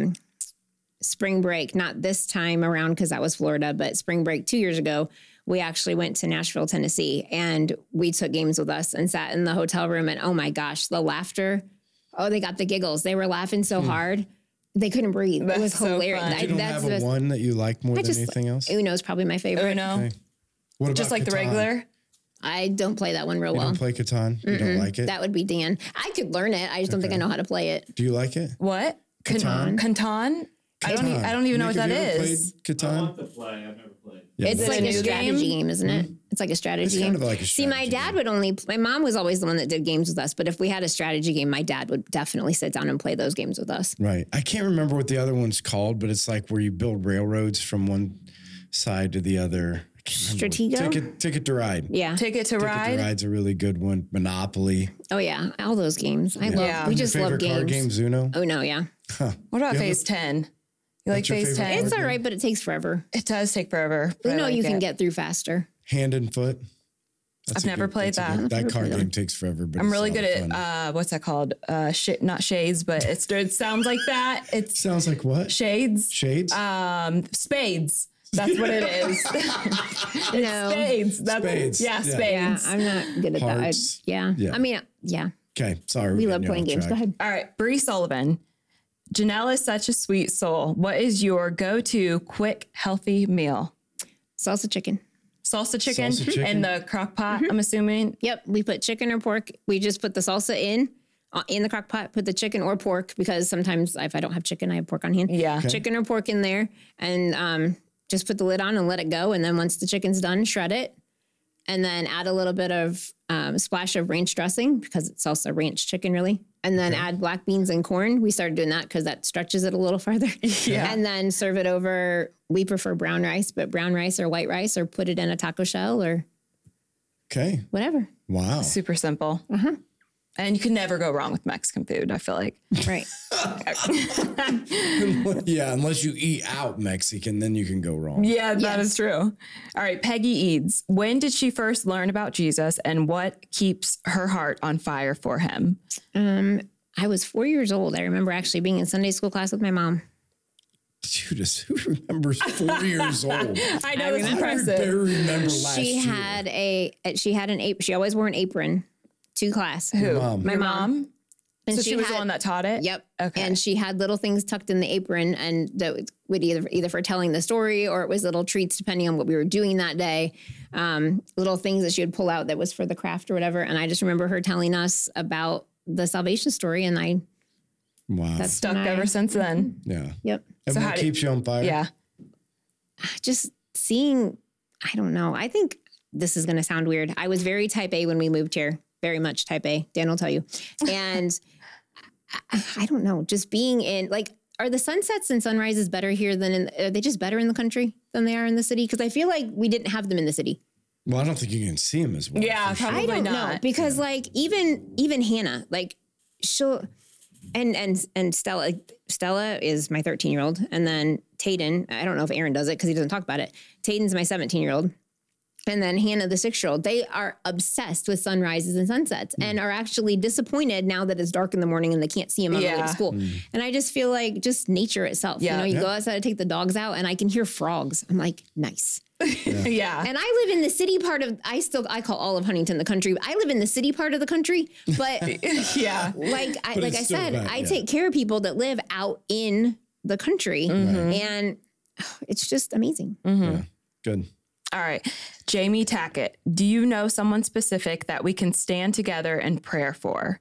[SPEAKER 3] spring break, not this time around because that was Florida, but spring break 2 years ago, we actually went to Nashville, Tennessee, and we took games with us and sat in the hotel room. And oh my gosh, the laughter. Oh, they got the giggles. They were laughing so hard. They couldn't breathe. It was hilarious.
[SPEAKER 2] You don't have a one that you like more than anything else?
[SPEAKER 3] Uno is probably my favorite.
[SPEAKER 1] Uno. Okay.
[SPEAKER 2] What about
[SPEAKER 1] just like
[SPEAKER 2] Catan?
[SPEAKER 1] the regular?
[SPEAKER 3] I don't play that one real well.
[SPEAKER 2] You don't play Catan? You don't like it?
[SPEAKER 3] That would be Dan. I could learn it. I just don't think I know how to play it.
[SPEAKER 2] Do you like it?
[SPEAKER 1] What?
[SPEAKER 2] Catan?
[SPEAKER 1] Catan? I don't even know what that is.
[SPEAKER 2] Catan?
[SPEAKER 4] I want to play. I've never played.
[SPEAKER 2] Yeah,
[SPEAKER 3] it's like a strategy game, isn't it? It's like a strategy game.
[SPEAKER 2] Kind of like a strategy
[SPEAKER 3] my dad would my mom was always the one that did games with us, but if we had a strategy game, my dad would definitely sit down and play those games with us.
[SPEAKER 2] Right. I can't remember what the other one's called, but it's like where you build railroads from one side to the other.
[SPEAKER 3] Stratego?
[SPEAKER 2] Ticket to Ride.
[SPEAKER 3] Yeah.
[SPEAKER 1] Ticket to
[SPEAKER 2] Ticket
[SPEAKER 1] Ride.
[SPEAKER 2] to Ride's a really good one. Monopoly.
[SPEAKER 3] Oh yeah. All those games. I love, we just love
[SPEAKER 2] Favorite card
[SPEAKER 3] games.
[SPEAKER 2] game, Uno?
[SPEAKER 3] Oh no. Yeah.
[SPEAKER 1] What about Phase 10? You like
[SPEAKER 2] your
[SPEAKER 1] Phase
[SPEAKER 2] favorite
[SPEAKER 1] 10?
[SPEAKER 3] It's all right, but it takes forever.
[SPEAKER 1] It does take forever. but I
[SPEAKER 3] Uno
[SPEAKER 1] like
[SPEAKER 3] you can
[SPEAKER 1] it.
[SPEAKER 3] get through faster.
[SPEAKER 2] Hand and Foot. That's
[SPEAKER 1] I've never played that.
[SPEAKER 2] That card game takes forever, but
[SPEAKER 1] I'm
[SPEAKER 2] it's
[SPEAKER 1] really
[SPEAKER 2] a lot
[SPEAKER 1] good
[SPEAKER 2] of fun.
[SPEAKER 1] at what's that called? Not shades, but it sounds like that. It's
[SPEAKER 2] Sounds like what?
[SPEAKER 1] shades.
[SPEAKER 2] Shades?
[SPEAKER 1] Spades. That's what it is.
[SPEAKER 3] No.
[SPEAKER 1] Spades. That's,
[SPEAKER 2] Spades.
[SPEAKER 1] Yeah,
[SPEAKER 2] Yeah.
[SPEAKER 3] Yeah,
[SPEAKER 1] spades.
[SPEAKER 3] I'm not good at that.
[SPEAKER 2] Hearts.
[SPEAKER 3] Yeah.
[SPEAKER 2] Yeah.
[SPEAKER 3] I mean, yeah.
[SPEAKER 2] Okay, sorry.
[SPEAKER 3] We
[SPEAKER 2] we're
[SPEAKER 3] love
[SPEAKER 2] getting you
[SPEAKER 3] playing
[SPEAKER 2] off
[SPEAKER 3] games. Go
[SPEAKER 2] track.
[SPEAKER 3] ahead.
[SPEAKER 1] All right, Bree Sullivan. Janelle is such a sweet soul. What is your go-to quick, healthy meal?
[SPEAKER 3] Salsa chicken.
[SPEAKER 1] Salsa chicken,
[SPEAKER 2] Salsa chicken?
[SPEAKER 1] in the crock pot, I'm assuming.
[SPEAKER 3] Yep. We put chicken or pork. We just put the salsa in the crock pot, put the chicken or pork, because sometimes if I don't have chicken, I have pork on hand.
[SPEAKER 1] Yeah. Okay.
[SPEAKER 3] Chicken or pork in there, and just put the lid on and let it go. And then once the chicken's done, shred it. And then add a little bit of splash of ranch dressing, because it's also ranch chicken, really. And then add black beans and corn. We started doing that because that stretches it a little farther.
[SPEAKER 1] Yeah.
[SPEAKER 3] And then serve it over. We prefer brown rice, but brown rice or white rice, or put it in a taco shell or
[SPEAKER 2] Okay.
[SPEAKER 3] whatever.
[SPEAKER 2] Wow.
[SPEAKER 1] Super simple. And you can never go wrong with Mexican food, I feel like.
[SPEAKER 3] Right.
[SPEAKER 2] Yeah, unless you eat out Mexican, then you can go wrong.
[SPEAKER 1] Yeah, that
[SPEAKER 3] Yes.
[SPEAKER 1] is true. All right, Peggy Eads. When did she first learn about Jesus, and what keeps her heart on fire for him?
[SPEAKER 3] I was 4 years old. I remember actually being in Sunday school class with my mom.
[SPEAKER 2] Judas, who remembers 4 years old?
[SPEAKER 1] I know, it's
[SPEAKER 2] I
[SPEAKER 1] impressive.
[SPEAKER 2] barely remember last
[SPEAKER 3] She
[SPEAKER 2] year.
[SPEAKER 3] had an apron. She always wore an apron to class.
[SPEAKER 1] Who?
[SPEAKER 2] Mom.
[SPEAKER 3] My
[SPEAKER 1] Your
[SPEAKER 3] mom.
[SPEAKER 1] mom?
[SPEAKER 3] And
[SPEAKER 1] So she was the
[SPEAKER 3] had-
[SPEAKER 1] one that taught it?
[SPEAKER 3] Yep.
[SPEAKER 1] Okay.
[SPEAKER 3] And she had little things tucked in the apron, and that would either for telling the story, or it was little treats depending on what we were doing that day. Little things that she would pull out that was for the craft or whatever. And I just remember her telling us about the salvation story, and I
[SPEAKER 2] Wow.
[SPEAKER 3] that's
[SPEAKER 1] Stuck
[SPEAKER 3] when I-
[SPEAKER 1] ever since then.
[SPEAKER 2] yeah.
[SPEAKER 3] Yep.
[SPEAKER 2] And
[SPEAKER 1] So
[SPEAKER 2] what
[SPEAKER 1] how did-
[SPEAKER 2] keeps you on fire?
[SPEAKER 1] Yeah.
[SPEAKER 3] Just seeing, I don't know. I think this is going to sound weird. I was very type A when we moved here, very much type A. Dan will tell you. And I don't know, just being in, like, are the sunsets and sunrises better here are they just better in the country than they are in the city? Because I feel like we didn't have them in the city.
[SPEAKER 2] Well, I don't think you can see them as well.
[SPEAKER 1] Yeah,
[SPEAKER 2] for sure.
[SPEAKER 1] probably
[SPEAKER 3] I don't know,
[SPEAKER 1] not.
[SPEAKER 3] because like even Hannah, like she'll and Stella is my 13-year-old, and then Tayden, I don't know if Aaron does it because he doesn't talk about it. Tayden's my 17-year-old. And then Hannah, the 6-year-old, they are obsessed with sunrises and sunsets, and are actually disappointed now that it's dark in the morning and they can't see them on the way
[SPEAKER 1] Yeah.
[SPEAKER 3] to school. And I just feel like just nature itself.
[SPEAKER 1] Yeah.
[SPEAKER 3] You know, you
[SPEAKER 2] Yeah.
[SPEAKER 3] go outside to take the dogs out, and I can hear frogs. I'm like, nice.
[SPEAKER 1] Yeah.
[SPEAKER 3] And I live in the city part of, I call all of Huntington the country. I live in the city part of the country, but
[SPEAKER 1] Yeah.
[SPEAKER 3] like I
[SPEAKER 2] it's still
[SPEAKER 3] said,
[SPEAKER 2] bad,
[SPEAKER 3] I
[SPEAKER 2] yeah.
[SPEAKER 3] take care of people that live out in the country, and it's just amazing.
[SPEAKER 2] Yeah. Good.
[SPEAKER 1] All right. Jamie Tackett, do you know someone specific that we can stand together in prayer for?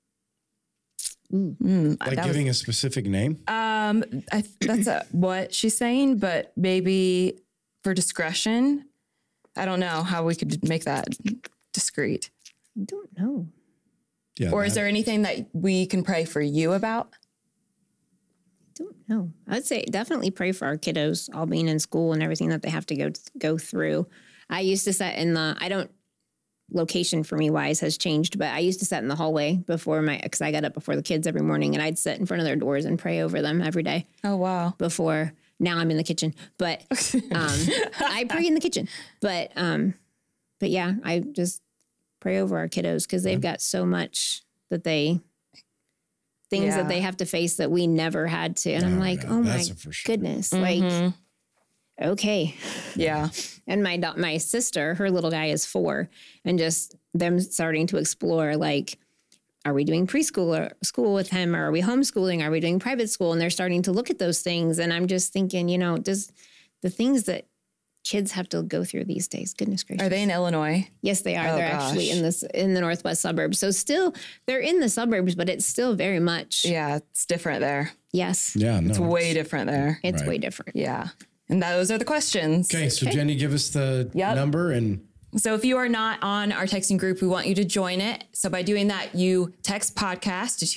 [SPEAKER 2] Like
[SPEAKER 1] that was-
[SPEAKER 2] giving a specific name?
[SPEAKER 1] That's what she's saying, but maybe for discretion. I don't know how we could make that discreet.
[SPEAKER 3] I don't know.
[SPEAKER 2] Yeah.
[SPEAKER 1] Or is there anything that we can pray for you about?
[SPEAKER 3] Don't know. I'd say definitely pray for our kiddos all being in school and everything that they have to go through. I used to sit in location for me wise has changed, but I used to sit in the hallway because I got up before the kids every morning, and I'd sit in front of their doors and pray over them every day
[SPEAKER 1] Oh, wow.
[SPEAKER 3] before. Now I'm in the kitchen, but I pray in the kitchen. But yeah, I just pray over our kiddos because they've got so much that things
[SPEAKER 1] Yeah.
[SPEAKER 3] that they have to face that we never had to. And I'm like,
[SPEAKER 2] yeah,
[SPEAKER 3] oh my
[SPEAKER 2] that's a for sure.
[SPEAKER 3] goodness, like, okay.
[SPEAKER 1] Yeah.
[SPEAKER 3] And my sister, her little guy is 4, and just them starting to explore, like, are we doing preschool or school with him? Or are we homeschooling? Are we doing private school? And they're starting to look at those things. And I'm just thinking, does the things that kids have to go through these days, goodness gracious.
[SPEAKER 1] Are they in Illinois?
[SPEAKER 3] Yes, they are.
[SPEAKER 1] Oh,
[SPEAKER 3] They're actually
[SPEAKER 1] gosh.
[SPEAKER 3] in the northwest suburbs. So still, they're in the suburbs, but it's still very much,
[SPEAKER 1] Yeah, it's different there.
[SPEAKER 3] yes,
[SPEAKER 2] Yeah. No.
[SPEAKER 1] It's way different there.
[SPEAKER 3] it's
[SPEAKER 2] Right.
[SPEAKER 3] way different.
[SPEAKER 1] Yeah. And those are the questions.
[SPEAKER 2] Okay. So Jenny, give us the
[SPEAKER 1] Yep.
[SPEAKER 2] number and
[SPEAKER 1] So if you are not on our texting group, we want you to join it. So by doing that, you text podcast to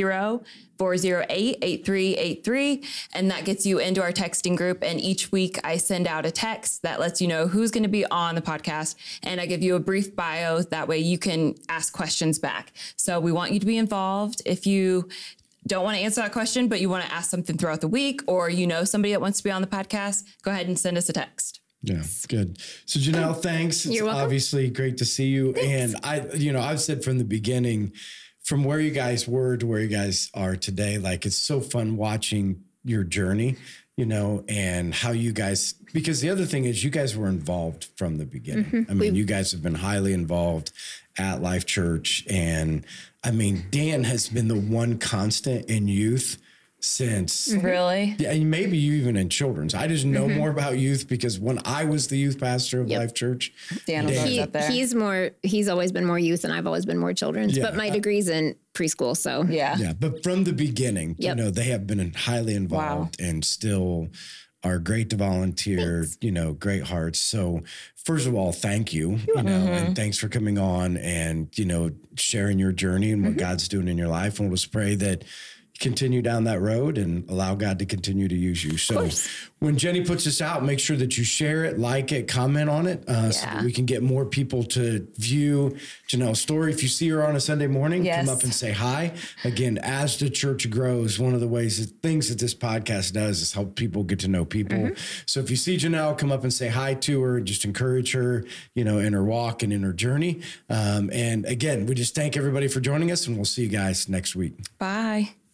[SPEAKER 1] 260-408-8383, and that gets you into our texting group. And each week I send out a text that lets you know who's going to be on the podcast. And I give you a brief bio. That way you can ask questions back. So we want you to be involved. If you don't want to answer that question, but you want to ask something throughout the week, or you know somebody that wants to be on the podcast, go ahead and send us a text.
[SPEAKER 2] Yeah, good. So Janelle, thanks. It's obviously great to see you. Thanks. And I've said from the beginning, from where you guys were to where you guys are today, like it's so fun watching your journey, and how you guys, because the other thing is you guys were involved from the beginning. Mm-hmm. I mean, you guys have been highly involved at Life Church. And I mean, Dan has been the one constant in youth since
[SPEAKER 1] really,
[SPEAKER 2] yeah, and maybe you even in children's. I just know more about youth because when I was the youth pastor of Life Church,
[SPEAKER 3] he's always been more youth, and I've always been more children's. But my degree's in preschool, so
[SPEAKER 2] yeah. But from the beginning, they have been highly involved and still are great to volunteer. Thanks. Great hearts. So first of all, thank you. And thanks for coming on and sharing your journey and what God's doing in your life. And let's pray that continue down that road and allow God to continue to use you. So when Jenny puts this out, make sure that you share it, like it, comment on it, so that we can get more people to view Janelle's story. If you see her on a Sunday morning, come up and say hi. Again, as the church grows, one of the things that this podcast does is help people get to know people. So if you see Janelle, come up and say hi to her, just encourage her, in her walk and in her journey. And again, we just thank everybody for joining us, and we'll see you guys next week.
[SPEAKER 1] Bye.